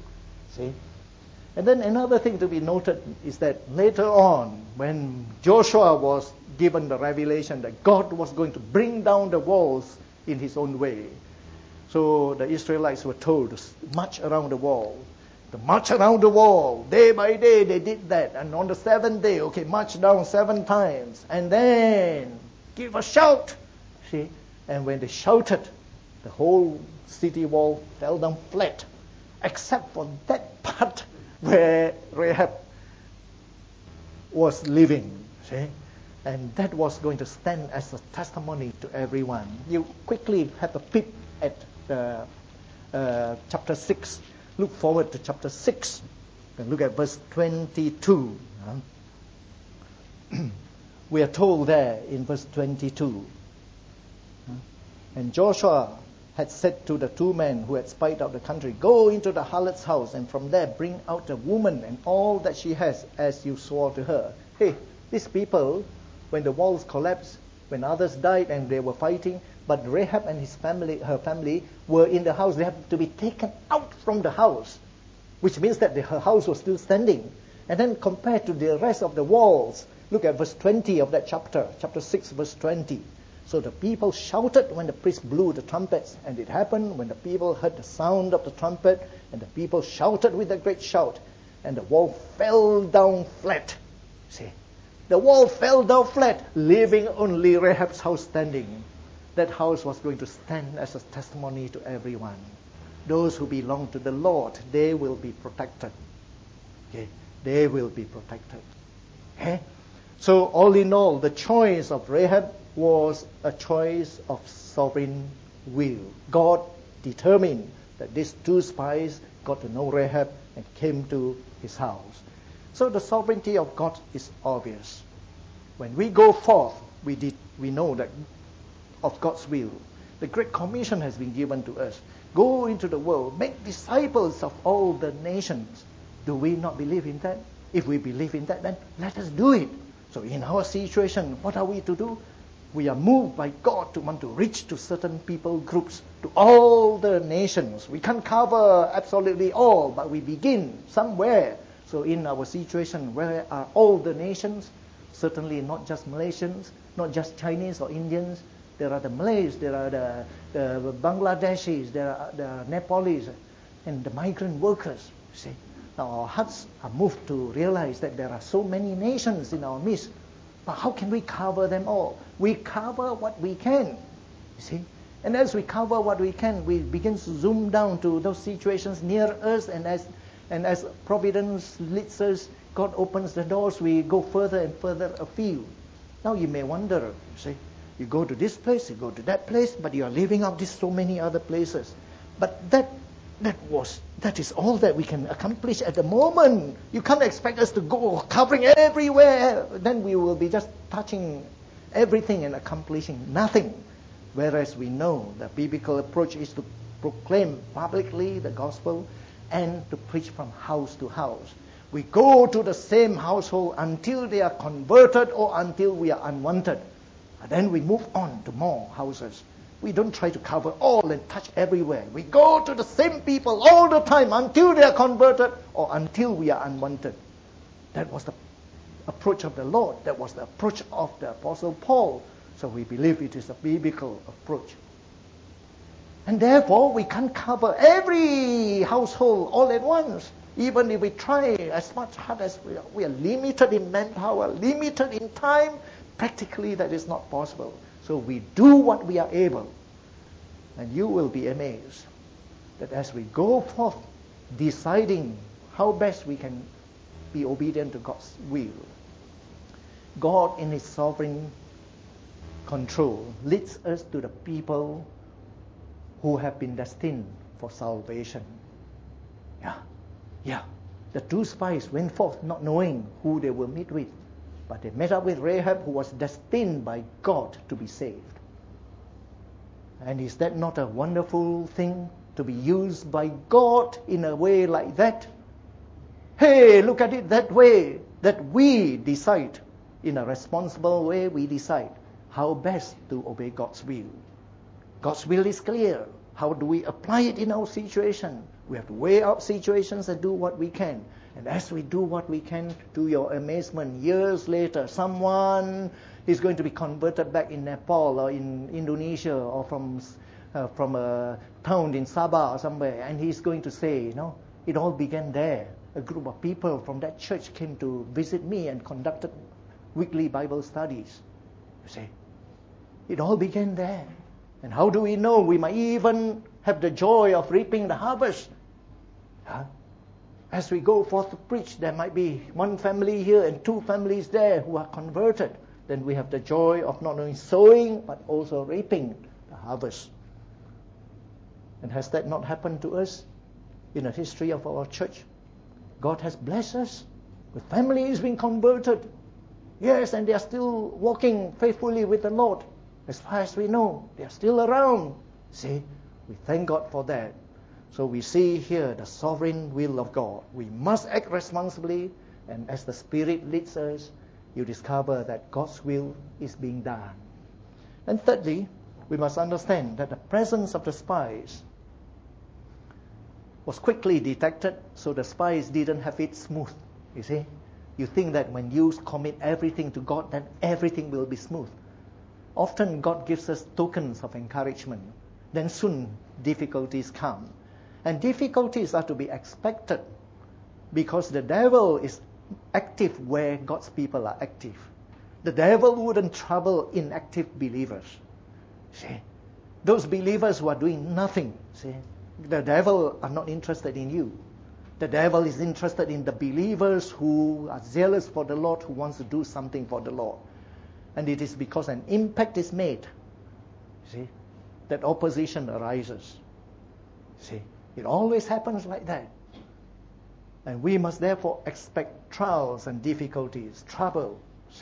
And then another thing to be noted is that later on, when Joshua was given the revelation that God was going to bring down the walls in His own way, so the Israelites were told to march around the wall. To march around the wall, day by day they did that. And on the seventh day, march down 7 times. And then give a shout. And when they shouted, the whole city wall fell down flat, except for that part where Rahab was living. And that was going to stand as a testimony to everyone. You quickly have a peep at chapter 6. Look forward to chapter 6 and look at verse 22. We are told there in verse 22. And Joshua had said to the two men who had spied out the country, "Go into the harlot's house, and from there bring out the woman and all that she has, as you swore to her." Hey, these people, when the walls collapsed, when others died and they were fighting, but Rahab and her family were in the house. They had to be taken out from the house, which means that her house was still standing. And then compared to the rest of the walls, look at verse 20 of that chapter 6, verse 20. So the people shouted when the priest blew the trumpets, and it happened when the people heard the sound of the trumpet, and the people shouted with a great shout, and the wall fell down flat. See, the wall fell down flat, leaving only Rahab's house standing. That house was going to stand as a testimony to everyone. Those who belong to the Lord, they will be protected. Okay? They will be protected. Okay? So all in all, the choice of Rahab was a choice of sovereign will. God determined that these two spies got to know Rahab and came to his house. So the sovereignty of God is obvious. When we go forth, we know that of God's will. The Great Commission has been given to us. Go into the world, make disciples of all the nations. Do we not believe in that? If we believe in that, then let us do it. So in our situation, what are we to do? We are moved by God to want to reach to certain people groups, to all the nations. We can't cover absolutely all, but we begin somewhere. So in our situation, where are all the nations? Certainly not just Malaysians, not just Chinese or Indians. There are the Malays, there are the Bangladeshis, there are the Nepalese, and the migrant workers. See, now our hearts are moved to realize that there are so many nations in our midst. But how can we cover them all? We cover what we can, you see. And as we cover what we can, we begin to zoom down to those situations near us, and as providence leads us, God opens the doors, we go further and further afield. Now you may wonder, you see, you go to this place, you go to that place, but you are leaving out these so many other places. But that is all that we can accomplish at the moment. You can't expect us to go covering everywhere. Then we will be just touching everything and accomplishing nothing. Whereas we know the biblical approach is to proclaim publicly the gospel and to preach from house to house. We go to the same household until they are converted or until we are unwanted. And then we move on to more houses. We don't try to cover all and touch everywhere. We go to the same people all the time until they are converted or until we are unwanted. That was the approach of the Lord. That was the approach of the Apostle Paul. So we believe it is a biblical approach. And therefore, we can't cover every household all at once. Even if we try as much hard as we are limited in manpower, limited in time, practically that is not possible. So we do what we are able. And you will be amazed that as we go forth deciding how best we can be obedient to God's will, God in His sovereign control leads us to the people who have been destined for salvation. Yeah. The two spies went forth not knowing who they will meet with. But they met up with Rahab, who was destined by God to be saved. And is that not a wonderful thing, to be used by God in a way like that? Hey, look at it that way, that we decide, in a responsible way, we decide how best to obey God's will. God's will is clear. How do we apply it in our situation? We have to weigh out situations and do what we can. And as we do what we can, to your amazement, years later, someone is going to be converted back in Nepal or in Indonesia or from a town in Sabah or somewhere, and he's going to say, it all began there. A group of people from that church came to visit me and conducted weekly Bible studies. You see, it all began there. And how do we know? We might even have the joy of reaping the harvest. As we go forth to preach, there might be one family here and two families there who are converted. Then we have the joy of not only sowing, but also reaping the harvest. And has that not happened to us in the history of our church? God has blessed us with families being converted. Yes, and they are still walking faithfully with the Lord. As far as we know, they are still around. See, we thank God for that. So we see here the sovereign will of God. We must act responsibly, and as the Spirit leads us, you discover that God's will is being done. And thirdly, we must understand that the presence of the spies was quickly detected, so the spies didn't have it smooth. You see, you think that when you commit everything to God, then everything will be smooth. Often God gives us tokens of encouragement. Then soon difficulties come. And difficulties are to be expected because the devil is active where God's people are active. The devil wouldn't trouble inactive believers. See, those believers who are doing nothing, see, the devil are not interested in you. The devil is interested in the believers who are zealous for the Lord, who wants to do something for the Lord. And it is because an impact is made, see, that opposition arises. See, it always happens like that. And we must therefore expect trials and difficulties, trouble.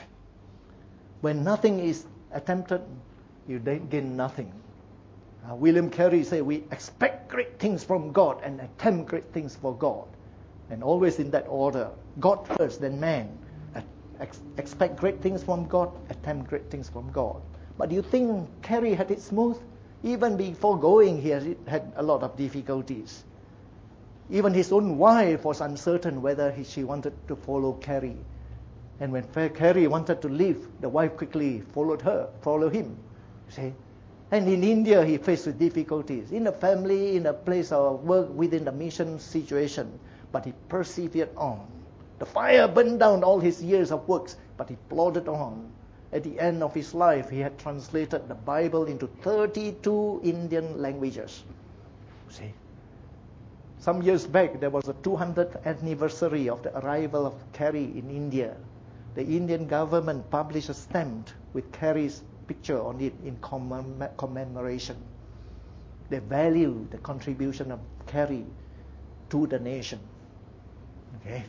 When nothing is attempted, you gain nothing. William Carey said, we expect great things from God and attempt great things for God. And always in that order. God first, then man. Expect great things from God, attempt great things from God. But do you think Carey had it smooth? Even before going, he had a lot of difficulties. Even his own wife was uncertain whether she wanted to follow Carey. And when Carey wanted to leave, the wife quickly followed him. See? And in India, he faced with difficulties. In a family, in a place of work, within the mission situation. But he persevered on. The fire burned down all his years of works, but he plodded on. At the end of his life, he had translated the Bible into 32 Indian languages. See? Some years back, there was a 200th anniversary of the arrival of Carey in India. The Indian government published a stamp with Carey's picture on it in commemoration. They value the contribution of Carey to the nation. Okay?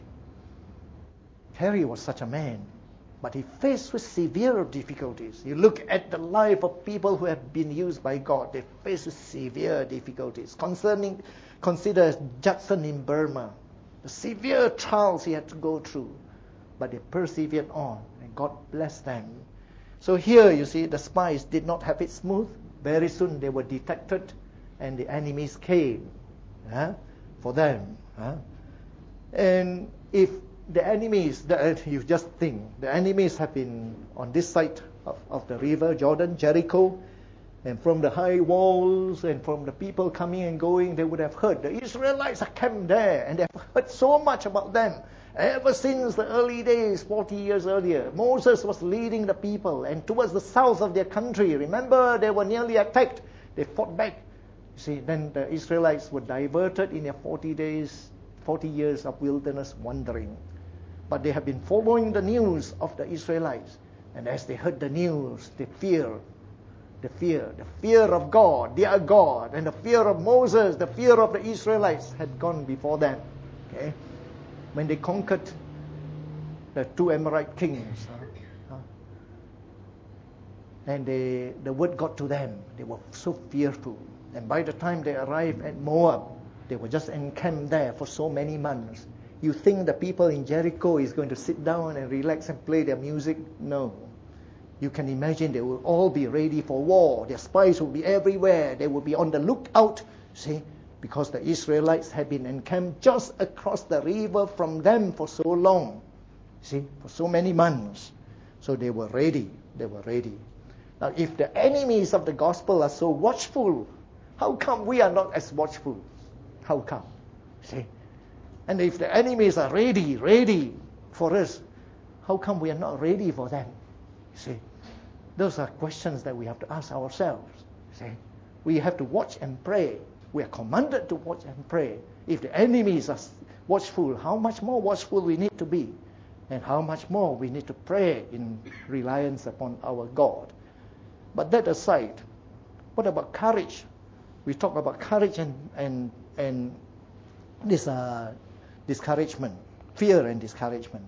Carey was such a man, but he faced with severe difficulties. You look at the life of people who have been used by God, they face with severe difficulties. Consider Judson in Burma, the severe trials he had to go through, but they persevered on, and God blessed them. So here, you see, the spies did not have it smooth. Very soon they were detected, and the enemies came for them. And if the enemies, you just think, the enemies have been on this side of the river, Jordan, Jericho, and from the high walls and from the people coming and going, they would have heard the Israelites are camped there, and they have heard so much about them. Ever since the early days, 40 years earlier, Moses was leading the people, and towards the south of their country, remember, they were nearly attacked. They fought back. You see, then the Israelites were diverted in their 40 years of wilderness wandering. But they have been following the news of the Israelites. And as they heard the news, they feared. The fear of God, their God, and the fear of Moses, the fear of the Israelites had gone before them. Okay? When they conquered the two Amorite kings, and the word got to them, they were so fearful. And by the time they arrived at Moab, they were just encamped there for so many months. You think the people in Jericho is going to sit down and relax and play their music? No. You can imagine they will all be ready for war. Their spies will be everywhere. They will be on the lookout, see, because the Israelites had been encamped just across the river from them for so long, see, for so many months. So they were ready. Now, if the enemies of the gospel are so watchful, how come we are not as watchful? How come? See? And if the enemies are ready for us, how come we are not ready for them? See? Those are questions that we have to ask ourselves. See? We have to watch and pray. We are commanded to watch and pray. If the enemies are watchful, how much more watchful we need to be, and how much more we need to pray in reliance upon our God. But that aside, what about courage? We talk about courage and this discouragement, fear and discouragement.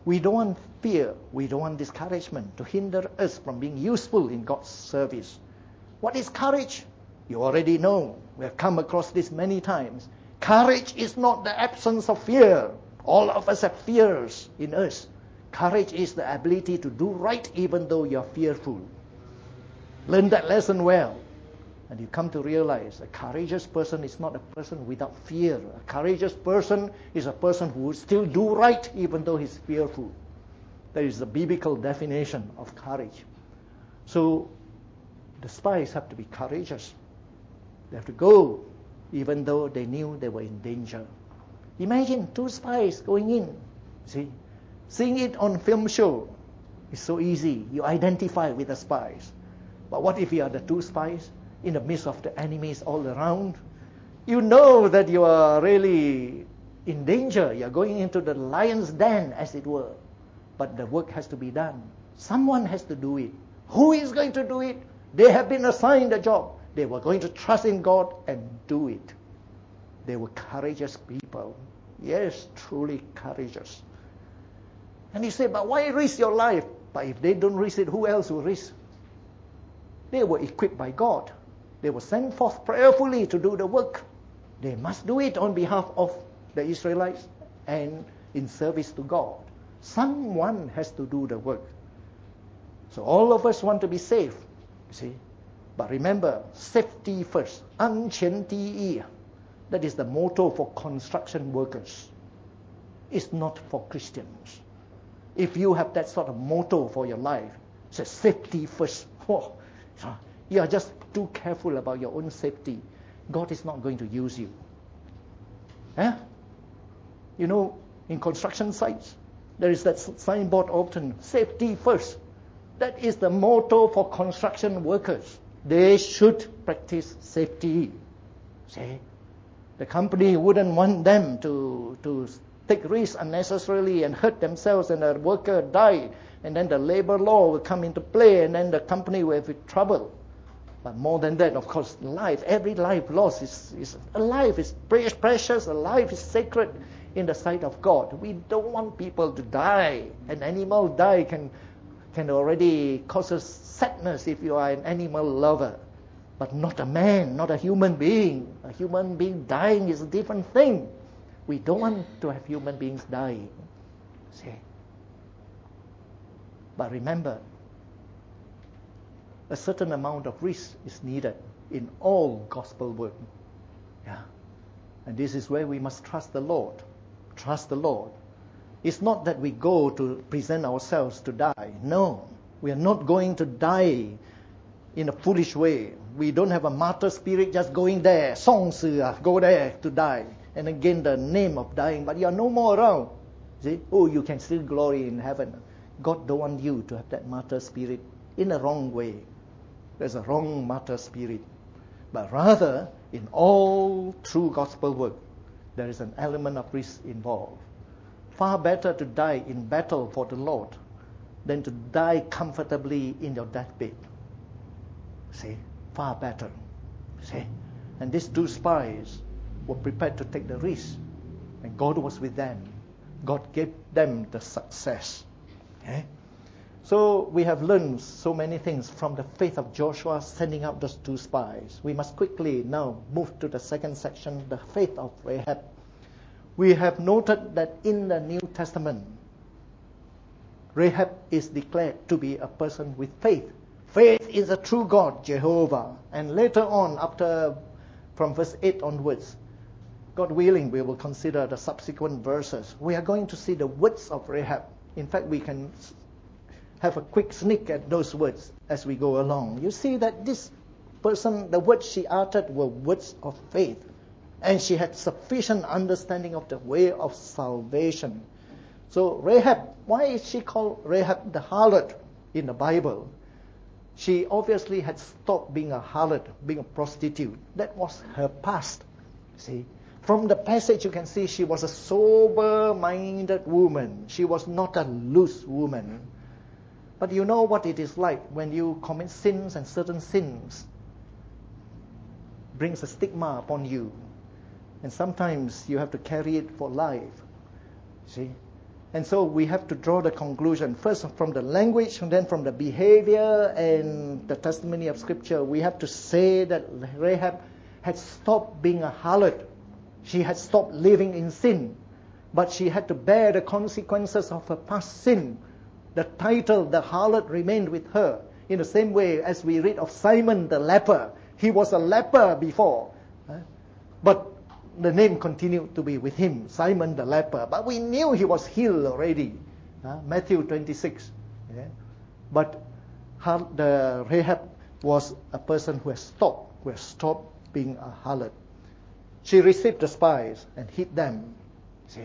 We don't want fear. We don't want discouragement to hinder us from being useful in God's service. What is courage? You already know. We have come across this many times. Courage is not the absence of fear. All of us have fears in us. Courage is the ability to do right even though you're fearful. Learn that lesson well. And you come to realize a courageous person is not a person without fear. A courageous person is a person who will still do right even though he's fearful. That is the biblical definition of courage. So the spies have to be courageous. They have to go even though they knew they were in danger. Imagine 2 spies going in. See, seeing it on film show is so easy. You identify with the spies. But what if you are the 2 spies in the midst of the enemies all around? You know that you are really in danger. You are going into the lion's den, as it were. But the work has to be done. Someone has to do it. Who is going to do it? They have been assigned a job. They were going to trust in God and do it. They were courageous people. Yes, truly courageous. And you say, but why risk your life? But if they don't risk it, who else will risk? They were equipped by God. They were sent forth prayerfully to do the work. They must do it on behalf of the Israelites and in service to God. Someone has to do the work. So all of us want to be safe, you see. But remember, safety first. 安全第一. That is the motto for construction workers. It's not for Christians. If you have that sort of motto for your life, say safety first. Oh, you are just too careful about your own safety. God is not going to use you. Eh? You know, in construction sites, there is that signboard often, safety first. That is the motto for construction workers. They should practice safety. See? The company wouldn't want them to take risks unnecessarily and hurt themselves and a worker die. And then the labor law will come into play and then the company will have trouble. But more than that, of course, life, every life lost is a life is precious, a life is sacred in the sight of God. We don't want people to die. An animal die can already cause us sadness if you are an animal lover. But not a man, not a human being. A human being dying is a different thing. We don't want to have human beings dying. See? But remember, a certain amount of risk is needed in all gospel work. Yeah. And this is where we must trust the Lord. Trust the Lord. It's not that we go to present ourselves to die. No. We are not going to die in a foolish way. We don't have a martyr spirit just going there, go there to die. And again the name of dying, but you are no more around. See? Oh, you can still glory in heaven. God don't want you to have that martyr spirit in a wrong way. There's a wrong martyr spirit. But rather, in all true gospel work, there is an element of risk involved. Far better to die in battle for the Lord than to die comfortably in your deathbed. See? Far better. See? And these 2 spies were prepared to take the risk. And God was with them. God gave them the success. Okay? So we have learned so many things from the faith of Joshua sending out those 2 spies. We must quickly now move to the second section, the faith of Rahab. We have noted that in the New Testament, Rahab is declared to be a person with faith. Faith is a true God, Jehovah. And later on, from verse 8 onwards, God willing, we will consider the subsequent verses. We are going to see the words of Rahab. In fact, we can have a quick sneak at those words as we go along. You see that this person, the words she uttered were words of faith. And she had sufficient understanding of the way of salvation. So Rahab, why is she called Rahab the harlot in the Bible? She obviously had stopped being a harlot, being a prostitute. That was her past. See? From the passage you can see she was a sober-minded woman. She was not a loose woman. But you know what it is like when you commit sins, and certain sins brings a stigma upon you. And sometimes you have to carry it for life. See? And so we have to draw the conclusion, first from the language, and then from the behavior and the testimony of Scripture. We have to say that Rahab had stopped being a harlot. She had stopped living in sin. But she had to bear the consequences of her past sin. The title, the harlot, remained with her. In the same way as we read of Simon the leper. He was a leper before. But the name continued to be with him, Simon the leper. But we knew he was healed already. Matthew 26. Yeah? But the Rahab was a person who has stopped being a harlot. She received the spies and hid them. See?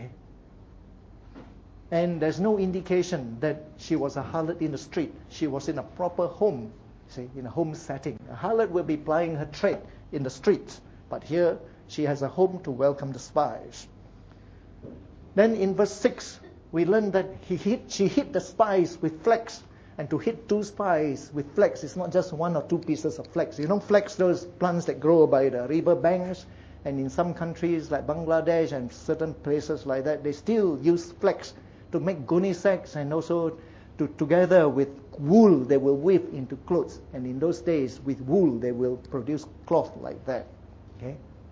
And there's no indication that she was a harlot in the street. She was in a proper home, see, in a home setting. A harlot will be plying her trade in the streets. But here, she has a home to welcome the spies. Then in verse 6, we learn that she hid the spies with flax. And to hit 2 spies with flax is not just 1 or 2 pieces of flax. You know, flax, those plants that grow by the river banks. And in some countries like Bangladesh and certain places like that, they still use flax to make gunny sacks, and also together with wool they will weave into clothes. And in those days, with wool they will produce cloth like that. Okay.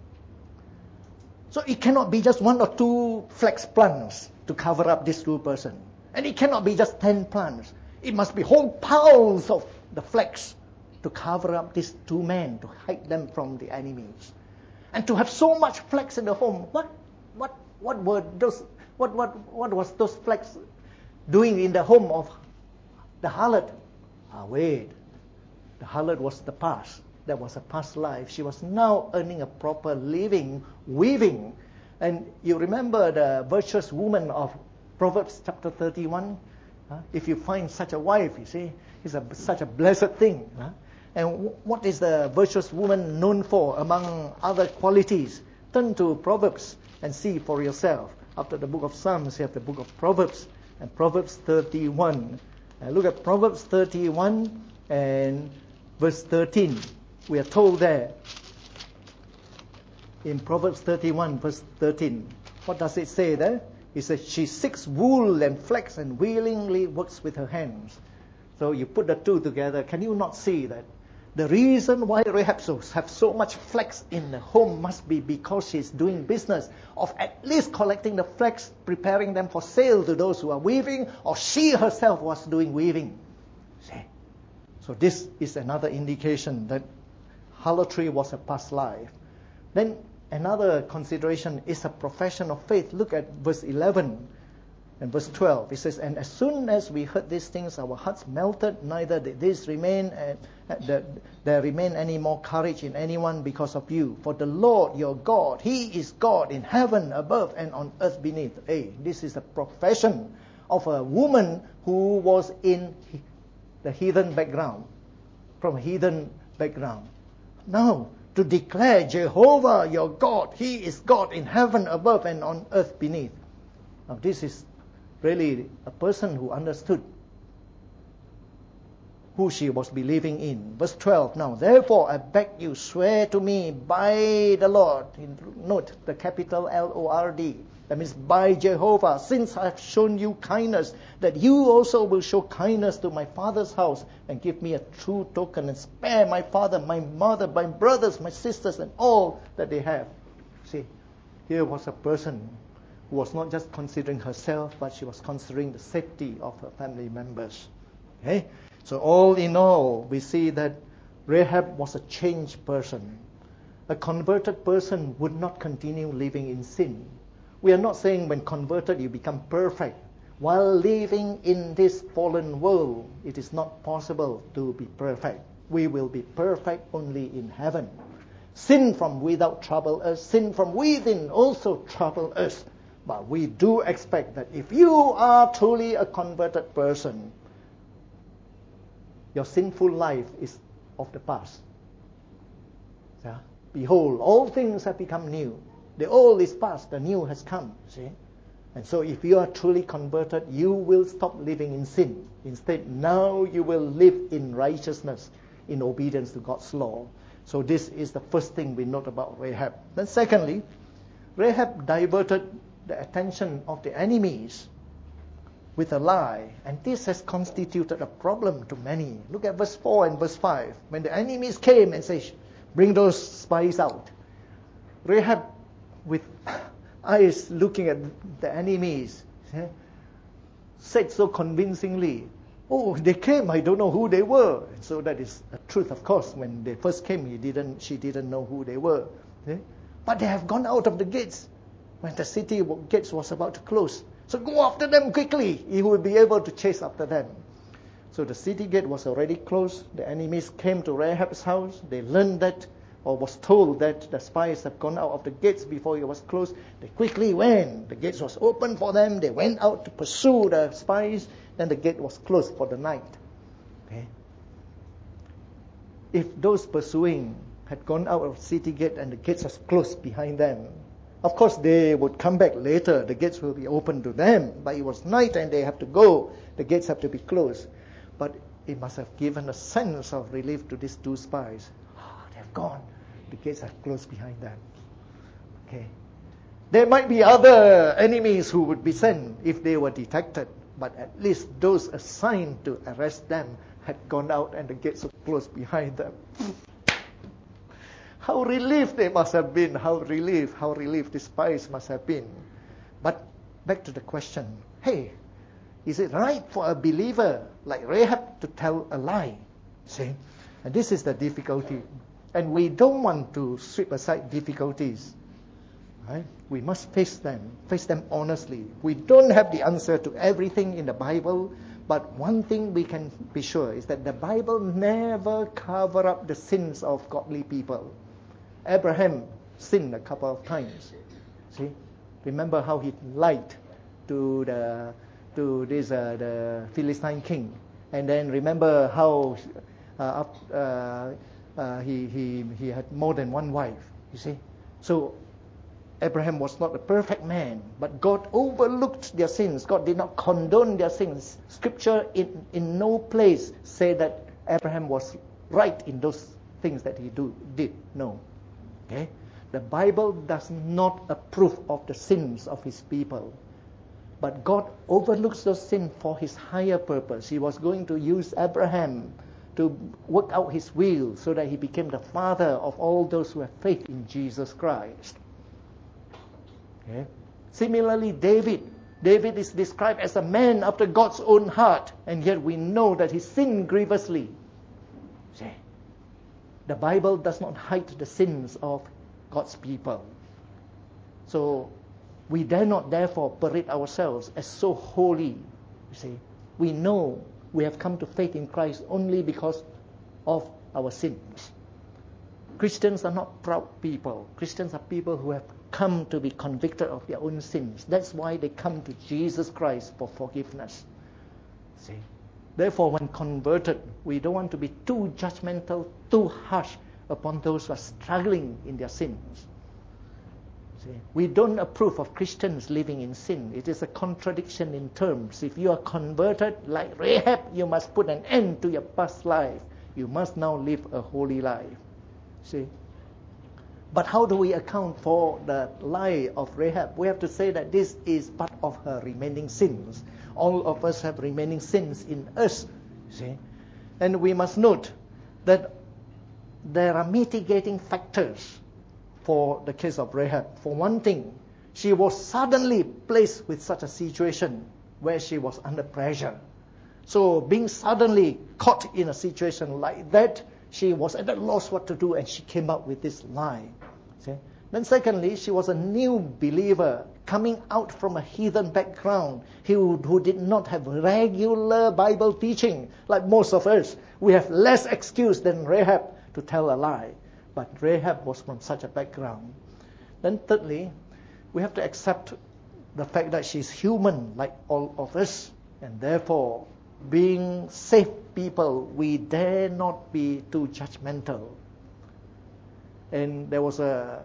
So it cannot be just 1 or 2 flax plants to cover up this 2 person. And it cannot be just 10 plants. It must be whole piles of the flax to cover up these 2 men, to hide them from the enemies. And to have so much flax in the home, what were those? What was those flax doing in the home of the harlot? Wait, the harlot was the past. That was a past life. She was now earning a proper living, weaving. And you remember the virtuous woman of Proverbs chapter 31? If you find such a wife, you see, it's such a blessed thing. And what is the virtuous woman known for among other qualities? Turn to Proverbs and see for yourself. After the book of Psalms, you have the book of Proverbs and Proverbs 31. Look at Proverbs 31 and verse 13. We are told there in Proverbs 31 verse 13. What does it say there? It says, she seeks wool and flax and willingly works with her hands. So you put the 2 together. Can you not see that the reason why Rahab has so much flax in the home must be because she's doing business of at least collecting the flax, preparing them for sale to those who are weaving, or she herself was doing weaving. See? So this is another indication that harlotry was a past life. Then another consideration is a profession of faith. Look at verse 11 and verse 12. It says, and as soon as we heard these things, our hearts melted, neither did there remain any more courage in anyone because of you. For the Lord your God, He is God in heaven above and on earth beneath. Hey, this is a profession of a woman who was in the heathen background, from a heathen background. Now, to declare Jehovah your God, He is God in heaven above and on earth beneath. Now, this is really a person who understood who she was believing in. Verse 12, now, therefore, I beg you, swear to me by the Lord. Note the capital L-O-R-D. That means by Jehovah, since I have shown you kindness, that you also will show kindness to my father's house and give me a true token and spare my father, my mother, my brothers, my sisters, and all that they have. See, here was a person who was not just considering herself, but she was considering the safety of her family members. Okay? So all in all, we see that Rahab was a changed person. A converted person would not continue living in sin. We are not saying when converted you become perfect. While living in this fallen world, it is not possible to be perfect. We will be perfect only in heaven. Sin from without trouble us. Sin from within also trouble us. But we do expect that if you are truly a converted person, your sinful life is of the past. Yeah? Behold, all things have become new. The old is past, the new has come. See? And so if you are truly converted, you will stop living in sin. Instead, now you will live in righteousness, in obedience to God's law. So this is the first thing we note about Rahab. Then secondly, Rahab diverted the attention of the enemies with a lie. And this has constituted a problem to many. Look at verse 4 and verse 5. When the enemies came and said, bring those spies out. Rahab, with eyes looking at the enemies, said so convincingly, oh, they came, I don't know who they were. So that is a truth, of course. When they first came, she didn't know who they were. But they have gone out of the gates when the city gates was about to close. So go after them quickly. He will be able to chase after them. So the city gate was already closed. The enemies came to Rahab's house. They learned that, or was told that the spies have gone out of the gates before it was closed. They quickly went. The gates was open for them. They went out to pursue the spies. Then the gate was closed for the night. Okay. If those pursuing had gone out of the city gate and the gates was closed behind them, of course they would come back later. The gates will be open to them. But it was night and they have to go. The gates have to be closed. But it must have given a sense of relief to these two spies. They have gone. The gates are closed behind them. Okay. There might be other enemies who would be sent if they were detected. But at least those assigned to arrest them had gone out and the gates were closed behind them. How relieved they must have been. How relieved the spies must have been. But back to the question. Hey, is it right for a believer like Rahab to tell a lie? See? And this is the difficulty. And we don't want to sweep aside difficulties. Right? We must face them honestly. We don't have the answer to everything in the Bible, but one thing we can be sure is that the Bible never covers up the sins of godly people. Abraham sinned a couple of times. See? Remember how he lied to the Philistine king. And then remember how he had more than one wife. You see? So Abraham was not a perfect man, but God overlooked their sins. God did not condone their sins. Scripture in no place say that Abraham was right in those things that he did. No. Okay? The Bible does not approve of the sins of his people. But God overlooks those sins for his higher purpose. He was going to use Abraham to work out his will so that he became the father of all those who have faith in Jesus Christ. Okay? Similarly, David is described as a man after God's own heart, and yet we know that he sinned grievously. See? The Bible does not hide the sins of God's people. So we dare not therefore parade ourselves as so holy. You see, we know we have come to faith in Christ only because of our sins. Christians are not proud people. Christians are people who have come to be convicted of their own sins. That's why they come to Jesus Christ for forgiveness. See? Therefore, when converted, we don't want to be too judgmental, too harsh upon those who are struggling in their sins. See? We don't approve of Christians living in sin. It is a contradiction in terms. If you are converted like Rahab, you must put an end to your past life. You must now live a holy life. See? But how do we account for the lie of Rahab? We have to say that this is part of her remaining sins. All of us have remaining sins in us. See? And we must note that there are mitigating factors for the case of Rahab. For one thing, she was suddenly placed with such a situation where she was under pressure. So being suddenly caught in a situation like that, she was at a loss what to do, and she came up with this lie. See? Then secondly, she was a new believer coming out from a heathen background who did not have regular Bible teaching like most of us. We have less excuse than Rahab to tell a lie. But Rahab was from such a background. Then thirdly, we have to accept the fact that she's human like all of us. And therefore, being saved people, we dare not be too judgmental. And there was a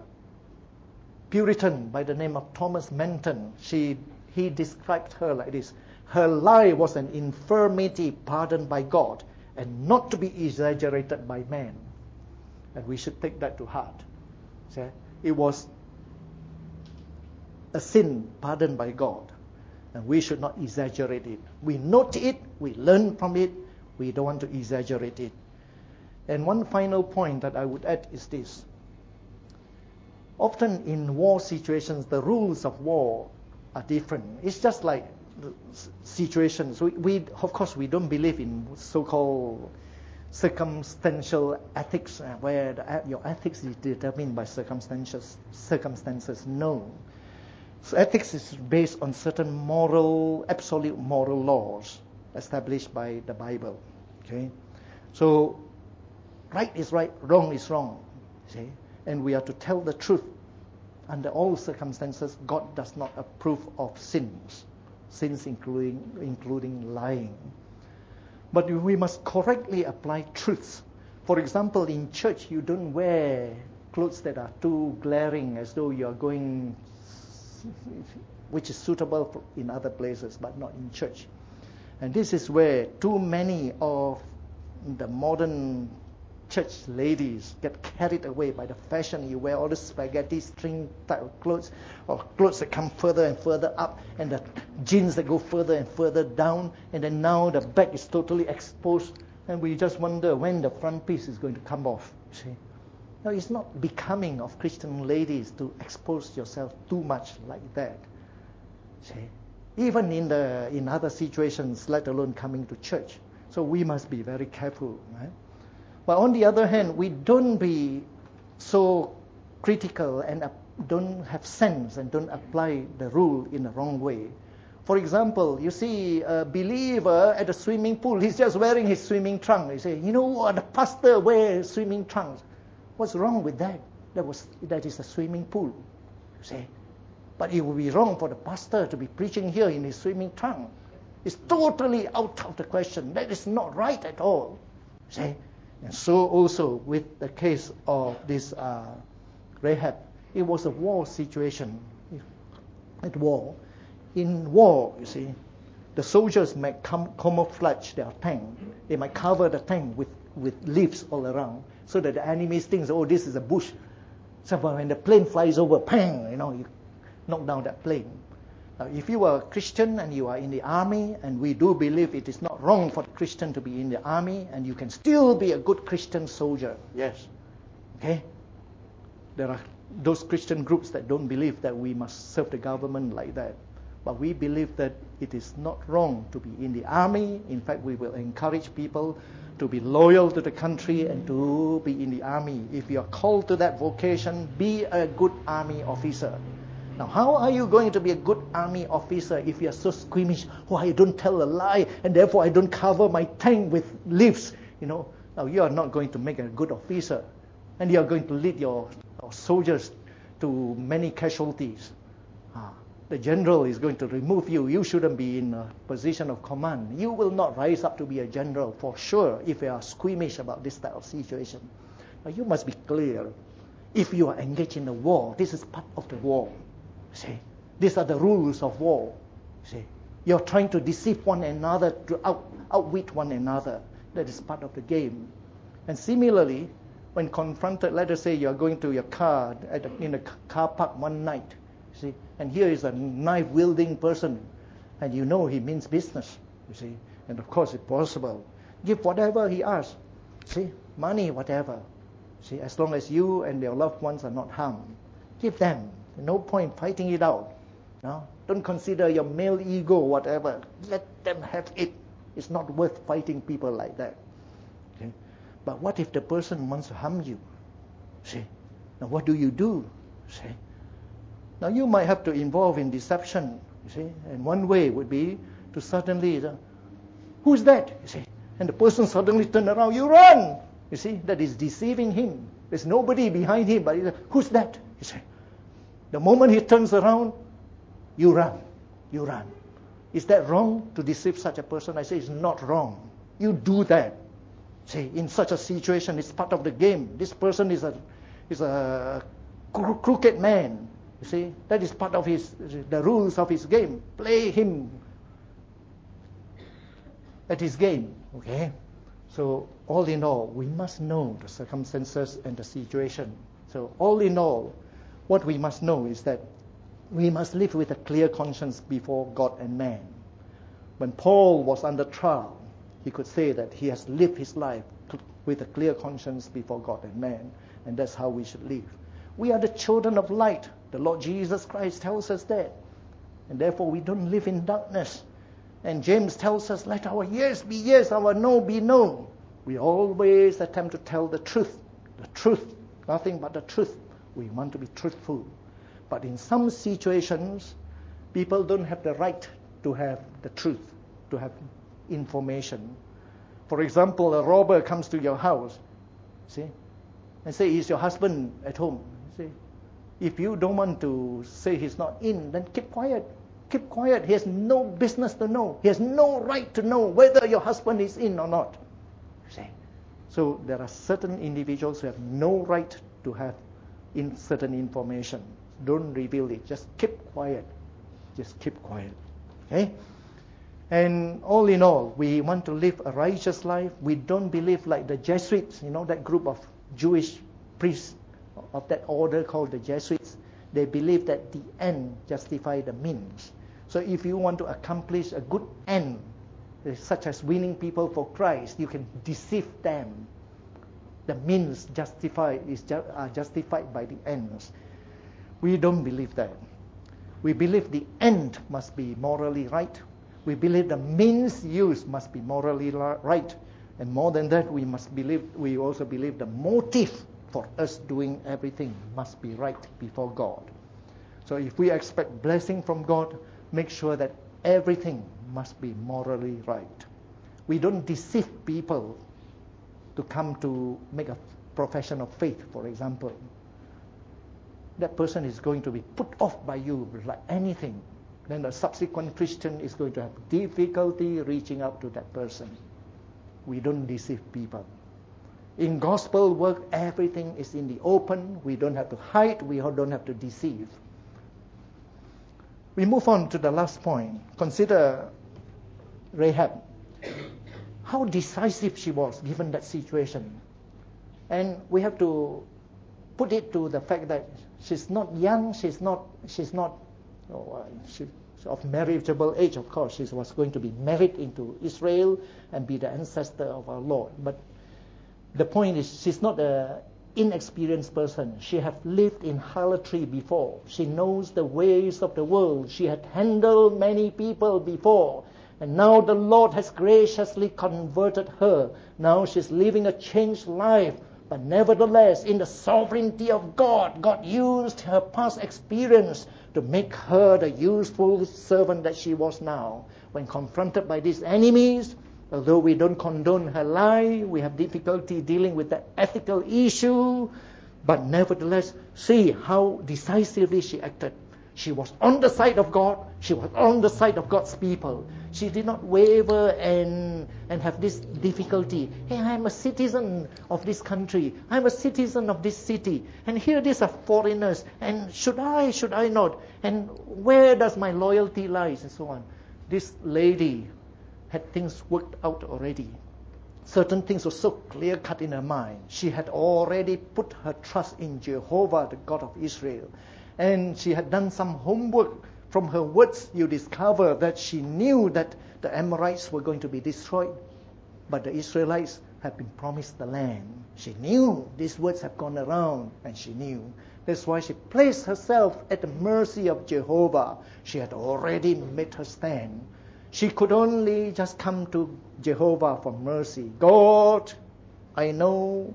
Puritan by the name of Thomas Manton. He described her like this: her lie was an infirmity pardoned by God and not to be exaggerated by man. And we should take that to heart. See? It was a sin pardoned by God. And we should not exaggerate it. We note it, we learn from it, we don't want to exaggerate it. And one final point that I would add is this. Often in war situations, the rules of war are different. It's just like situations. Of course, we don't believe in so-called circumstantial ethics, where your ethics is determined by circumstances. No. So ethics is based on certain absolute moral laws established by the Bible. Okay, so right is right, wrong is wrong. See, and we are to tell the truth. Under all circumstances, God does not approve of sins including lying. But we must correctly apply truths. For example, in church, you don't wear clothes that are too glaring, as though you are going, which is suitable in other places, but not in church. And this is where too many of the modern church ladies get carried away by the fashion. You wear all the spaghetti string type of clothes, or clothes that come further and further up, and the jeans that go further and further down, and then now the back is totally exposed, and we just wonder when the front piece is going to come off. See? Now, it's not becoming of Christian ladies to expose yourself too much like that. See? Even in other situations, let alone coming to church. So we must be very careful, right? But on the other hand, we don't be so critical and don't have sense and don't apply the rule in the wrong way. For example, you see a believer at a swimming pool, he's just wearing his swimming trunk. You say, you know what, the pastor wears swimming trunks. What's wrong with that? That is a swimming pool, you say. But it would be wrong for the pastor to be preaching here in his swimming trunk. It's totally out of the question. That is not right at all, you say. And so also with the case of this Rahab, it was a war situation. At war. In war, you see, the soldiers might camouflage their tank. They might cover the tank with leaves all around, so that the enemy thinks, oh, this is a bush. So when the plane flies over, bang, you knock down that plane. Now, if you are a Christian and you are in the army, and we do believe it is not wrong for the Christian to be in the army, and you can still be a good Christian soldier, yes. Okay? There are those Christian groups that don't believe that we must serve the government like that. But we believe that it is not wrong to be in the army. In fact, we will encourage people to be loyal to the country and to be in the army. If you are called to that vocation, be a good army officer. Now, how are you going to be a good army officer if you are so squeamish? Oh, I don't tell a lie, and therefore I don't cover my tank with leaves. Now you are not going to make a good officer, and you are going to lead your soldiers to many casualties. The general is going to remove you. You shouldn't be in a position of command. You will not rise up to be a general for sure if you are squeamish about this type of situation. Now, you must be clear. If you are engaged in a war, this is part of the war. See, these are the rules of war. See, you're trying to deceive one another, to outwit one another. That is part of the game. And similarly, when confronted, let us say you're going to your car in a car park one night, see, and here is a knife-wielding person, and you know he means business, you see, and of course it's possible. Give whatever he asks, see, money, whatever, see, as long as you and your loved ones are not harmed. Give them. No point fighting it out. No? Don't consider your male ego, whatever. Let them have it. It's not worth fighting people like that. Okay? But what if the person wants to harm you? See? Now what do you do? See? Now you might have to involve in deception. You see? And one way would be to suddenly, who's that? You see? And the person suddenly turn around, you run! You see? That is deceiving him. There's nobody behind him, but who's that? You see? The moment he turns around, you run. You run. Is that wrong to deceive such a person? I say it's not wrong. You do that. See, in such a situation, it's part of the game. This person is a crooked man. You see, that is part of the rules of his game. Play him at his game. Okay? So all in all, we must know the circumstances and the situation. So all in all, what we must know is that We must live with a clear conscience before God and man. When Paul was under trial, he could say that he has lived his life with a clear conscience before God and man, and that's how we should live. We are the children of light. The Lord Jesus Christ tells us that. And therefore we don't live in darkness. And James tells us, let our yes be yes, our no be no. We always attempt to tell the truth, nothing but the truth. We want to be truthful. But in some situations, people don't have the right to have the truth, to have information. For example, a robber comes to your house, and say, is your husband at home? If you don't want to say he's not in, then keep quiet. Keep quiet. He has no business to know. He has no right to know whether your husband is in or not. So there are certain individuals who have no right to have certain information. Don't reveal it. Just keep quiet. Just keep quiet. Okay? And all in all, we want to live a righteous life. We don't believe like the Jesuits, that group of Jewish priests of that order called the Jesuits. They believe that the end justifies the means. So if you want to accomplish a good end, such as winning people for Christ, you can deceive them. The means are justified by the ends. We don't believe that. We believe the end must be morally right. We believe the means used must be morally right. And more than that, we also believe the motive for us doing everything must be right before God. So if we expect blessing from God, make sure that everything must be morally right. We don't deceive people to come to make a profession of faith, for example. That person is going to be put off by you like anything. Then the subsequent Christian is going to have difficulty reaching out to that person. We don't deceive people. In gospel work, everything is in the open. We don't have to hide. We don't have to deceive. We move on to the last point. Consider Rahab. How decisive she was given that situation. And we have to put it to the fact that she's not young, she's of marriageable age, of course. She was going to be married into Israel and be the ancestor of our Lord. But the point is, she's not an inexperienced person. She has lived in harlotry before. She knows the ways of the world. She had handled many people before. And now the Lord has graciously converted her. Now she's living a changed life. But nevertheless, in the sovereignty of God, God used her past experience to make her the useful servant that she was now. When confronted by these enemies, although we don't condone her lie, we have difficulty dealing with that ethical issue, but nevertheless, see how decisively she acted. She was on the side of God. She was on the side of God's people. She did not waver and have this difficulty. Hey, I'm a citizen of this country. I'm a citizen of this city. And here these are foreigners. And should I not? And where does my loyalty lie? And so on. This lady had things worked out already. Certain things were so clear-cut in her mind. She had already put her trust in Jehovah, the God of Israel. And she had done some homework. From her words, you discover that she knew that the Amorites were going to be destroyed, but the Israelites had been promised the land. She knew these words have gone around, and she knew. That's why she placed herself at the mercy of Jehovah. She had already made her stand. She could only just come to Jehovah for mercy. God, I know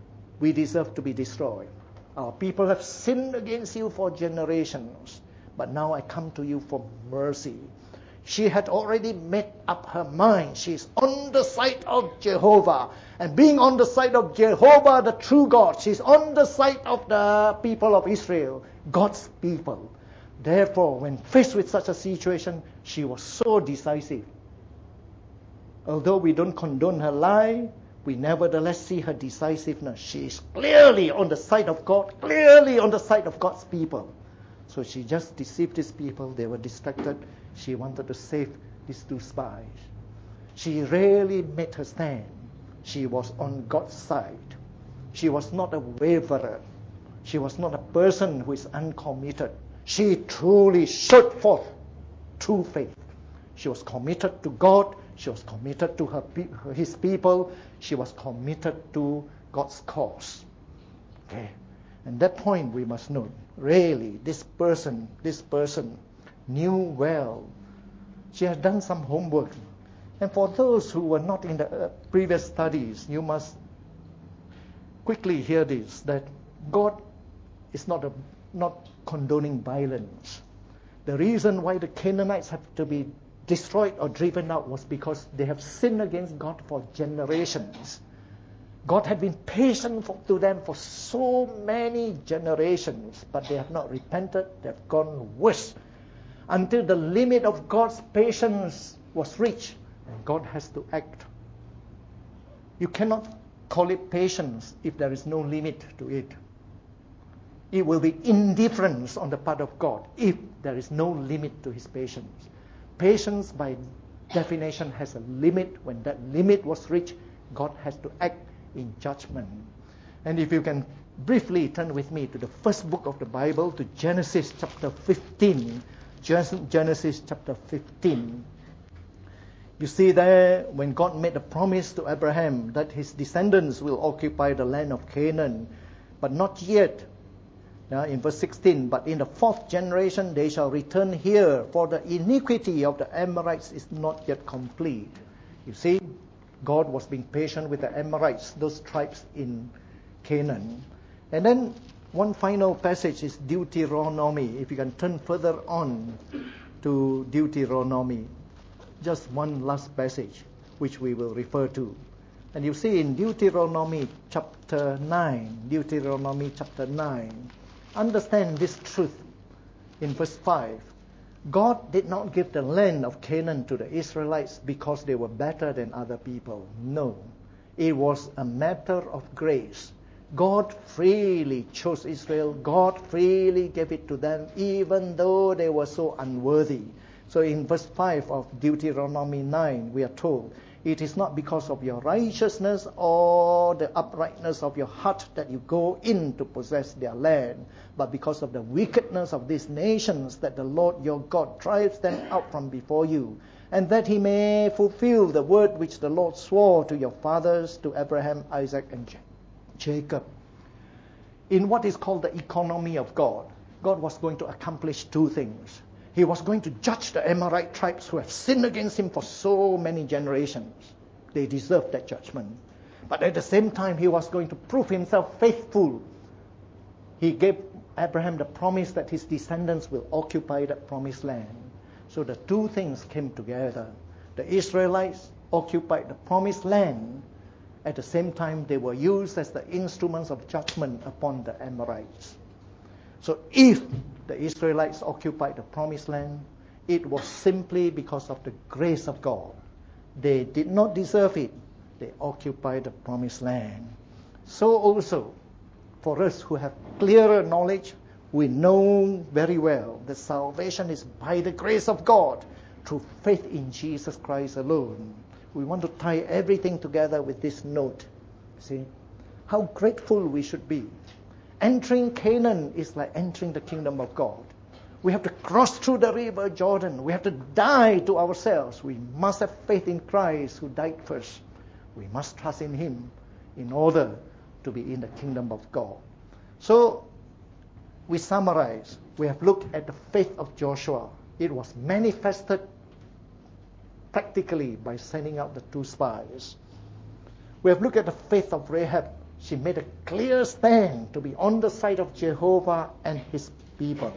we deserve to be destroyed. Our people have sinned against you for generations. But now I come to you for mercy. She had already made up her mind. She's on the side of Jehovah. And being on the side of Jehovah, the true God, she's on the side of the people of Israel, God's people. Therefore, when faced with such a situation, she was so decisive. Although we don't condone her lie, we nevertheless see her decisiveness. She is clearly on the side of God, clearly on the side of God's people. So she just deceived these people. They were distracted. She wanted to save these two spies. She really made her stand. She was on God's side. She was not a waverer. She was not a person who is uncommitted. She truly showed forth true faith. She was committed to God. She was committed to his people. She was committed to God's cause. Okay. And that point we must note. Really, this person knew well. She had done some homework. And for those who were not in the previous studies, you must quickly hear this, that God is not condoning violence. The reason why the Canaanites have to be destroyed or driven out was because they have sinned against God for generations. God had been patient to them for so many generations, but they have not repented. They have gone worse until the limit of God's patience was reached. And God has to act. You cannot call it patience if there is no limit to it. It will be indifference on the part of God if there is no limit to his patience. Patience, by definition, has a limit. When that limit was reached, God has to act in judgment. And if you can briefly turn with me to the first book of the Bible, to Genesis chapter 15. Genesis chapter 15. You see there, when God made a promise to Abraham that his descendants will occupy the land of Canaan, but not yet. In verse 16, but in the fourth generation they shall return here, for the iniquity of the Amorites is not yet complete. You see, God was being patient with the Amorites, those tribes in Canaan. And then one final passage is Deuteronomy. If you can turn further on to Deuteronomy. Just one last passage, which we will refer to. And you see in Deuteronomy chapter 9, understand this truth in verse 5. God did not give the land of Canaan to the Israelites because they were better than other people. No. It was a matter of grace. God freely chose Israel. God freely gave it to them, even though they were so unworthy. So in verse 5 of Deuteronomy 9, we are told, it is not because of your righteousness or the uprightness of your heart that you go in to possess their land, but because of the wickedness of these nations that the Lord your God drives them out from before you, and that he may fulfill the word which the Lord swore to your fathers, to Abraham, Isaac, and Jacob. In what is called the economy of God, God was going to accomplish two things. He was going to judge the Amorite tribes who have sinned against him for so many generations. They deserved that judgment. But at the same time, he was going to prove himself faithful. He gave Abraham the promise that his descendants will occupy that promised land. So the two things came together. The Israelites occupied the promised land. At the same time, they were used as the instruments of judgment upon the Amorites. So if the Israelites occupied the promised land, it was simply because of the grace of God. They did not deserve it. They occupied the promised land. So also, for us who have clearer knowledge, we know very well that salvation is by the grace of God through faith in Jesus Christ alone. We want to tie everything together with this note. See, how grateful we should be. Entering Canaan is like entering the kingdom of God. We have to cross through the river Jordan. We have to die to ourselves. We must have faith in Christ who died first. We must trust in him in order to be in the kingdom of God. So, we summarize. We have looked at the faith of Joshua. It was manifested practically by sending out the two spies. We have looked at the faith of Rahab. She made a clear stand to be on the side of Jehovah and his people.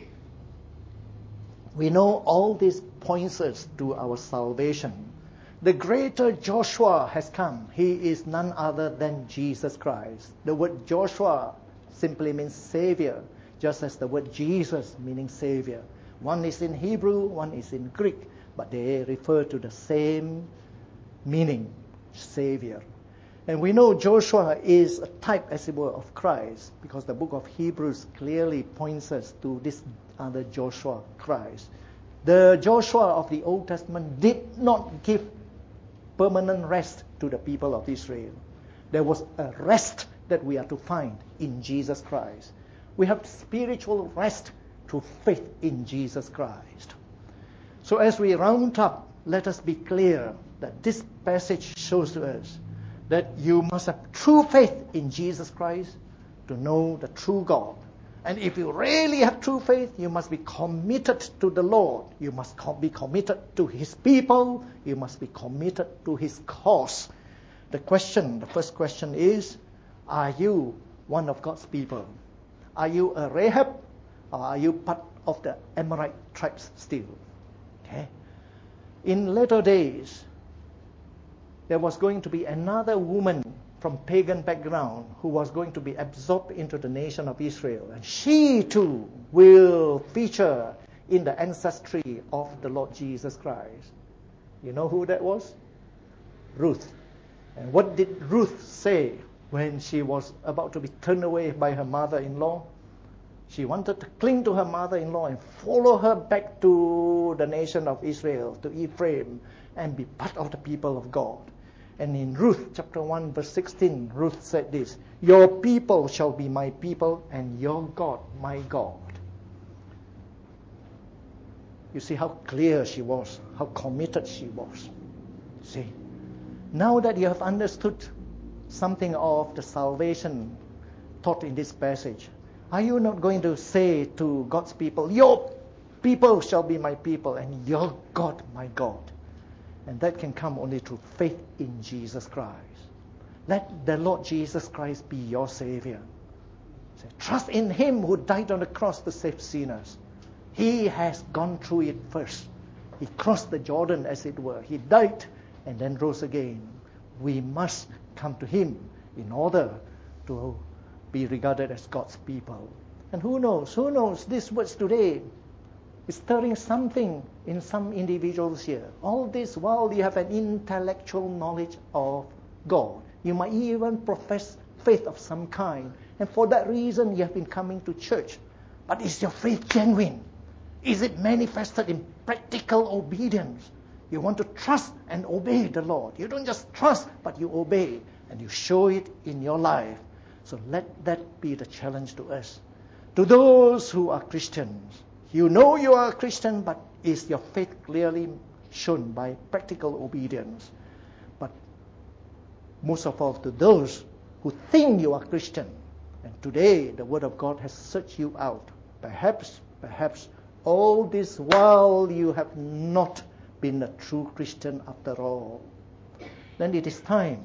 We know all this points us to our salvation. The greater Joshua has come. He is none other than Jesus Christ. The word Joshua simply means Savior, just as the word Jesus meaning Savior. One is in Hebrew, one is in Greek, but they refer to the same meaning, Savior. And we know Joshua is a type, as it were, of Christ, because the book of Hebrews clearly points us to this other Joshua, Christ. The Joshua of the Old Testament did not give permanent rest to the people of Israel. There was a rest that we are to find in Jesus Christ. We have spiritual rest through faith in Jesus Christ. So as we round up, let us be clear that this passage shows to us that you must have true faith in Jesus Christ to know the true God. And if you really have true faith, you must be committed to the Lord. You must be committed to His people. You must be committed to His cause. The first question is, are you one of God's people? Are you a Rahab, or are you part of the Amorite tribes still? Okay. In later days, there was going to be another woman from pagan background who was going to be absorbed into the nation of Israel. And she too will feature in the ancestry of the Lord Jesus Christ. You know who that was? Ruth. And what did Ruth say when she was about to be turned away by her mother-in-law? She wanted to cling to her mother-in-law and follow her back to the nation of Israel, to Ephraim, and be part of the people of God. And in Ruth chapter 1 verse 16, Ruth said this, "Your people shall be my people and your God my God." You see how clear she was, how committed she was. See, now that you have understood something of the salvation taught in this passage, are you not going to say to God's people, "Your people shall be my people and your God my God"? And that can come only through faith in Jesus Christ. Let the Lord Jesus Christ be your Savior. Say, trust in Him who died on the cross to save sinners. He has gone through it first. He crossed the Jordan, as it were. He died and then rose again. We must come to Him in order to be regarded as God's people. And who knows, these words today is stirring something in some individuals here. All this while you have an intellectual knowledge of God. You might even profess faith of some kind. And for that reason, you have been coming to church. But is your faith genuine? Is it manifested in practical obedience? You want to trust and obey the Lord. You don't just trust, but you obey. And you show it in your life. So let that be the challenge to us. To those who are Christians, you know you are a Christian, but is your faith clearly shown by practical obedience? But most of all, to those who think you are Christian, and today the Word of God has searched you out. Perhaps all this while you have not been a true Christian after all. Then it is time.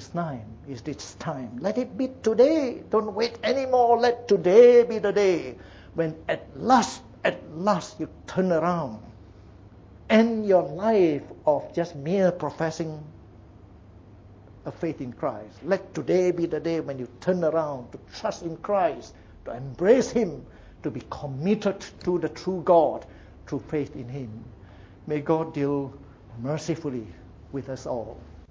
Let it be today. Don't wait anymore. Let today be the day when at last you turn around and your life of just mere professing a faith in Christ. Let today be the day when you turn around to trust in Christ, to embrace Him, to be committed to the true God through faith in Him. May God deal mercifully with us all.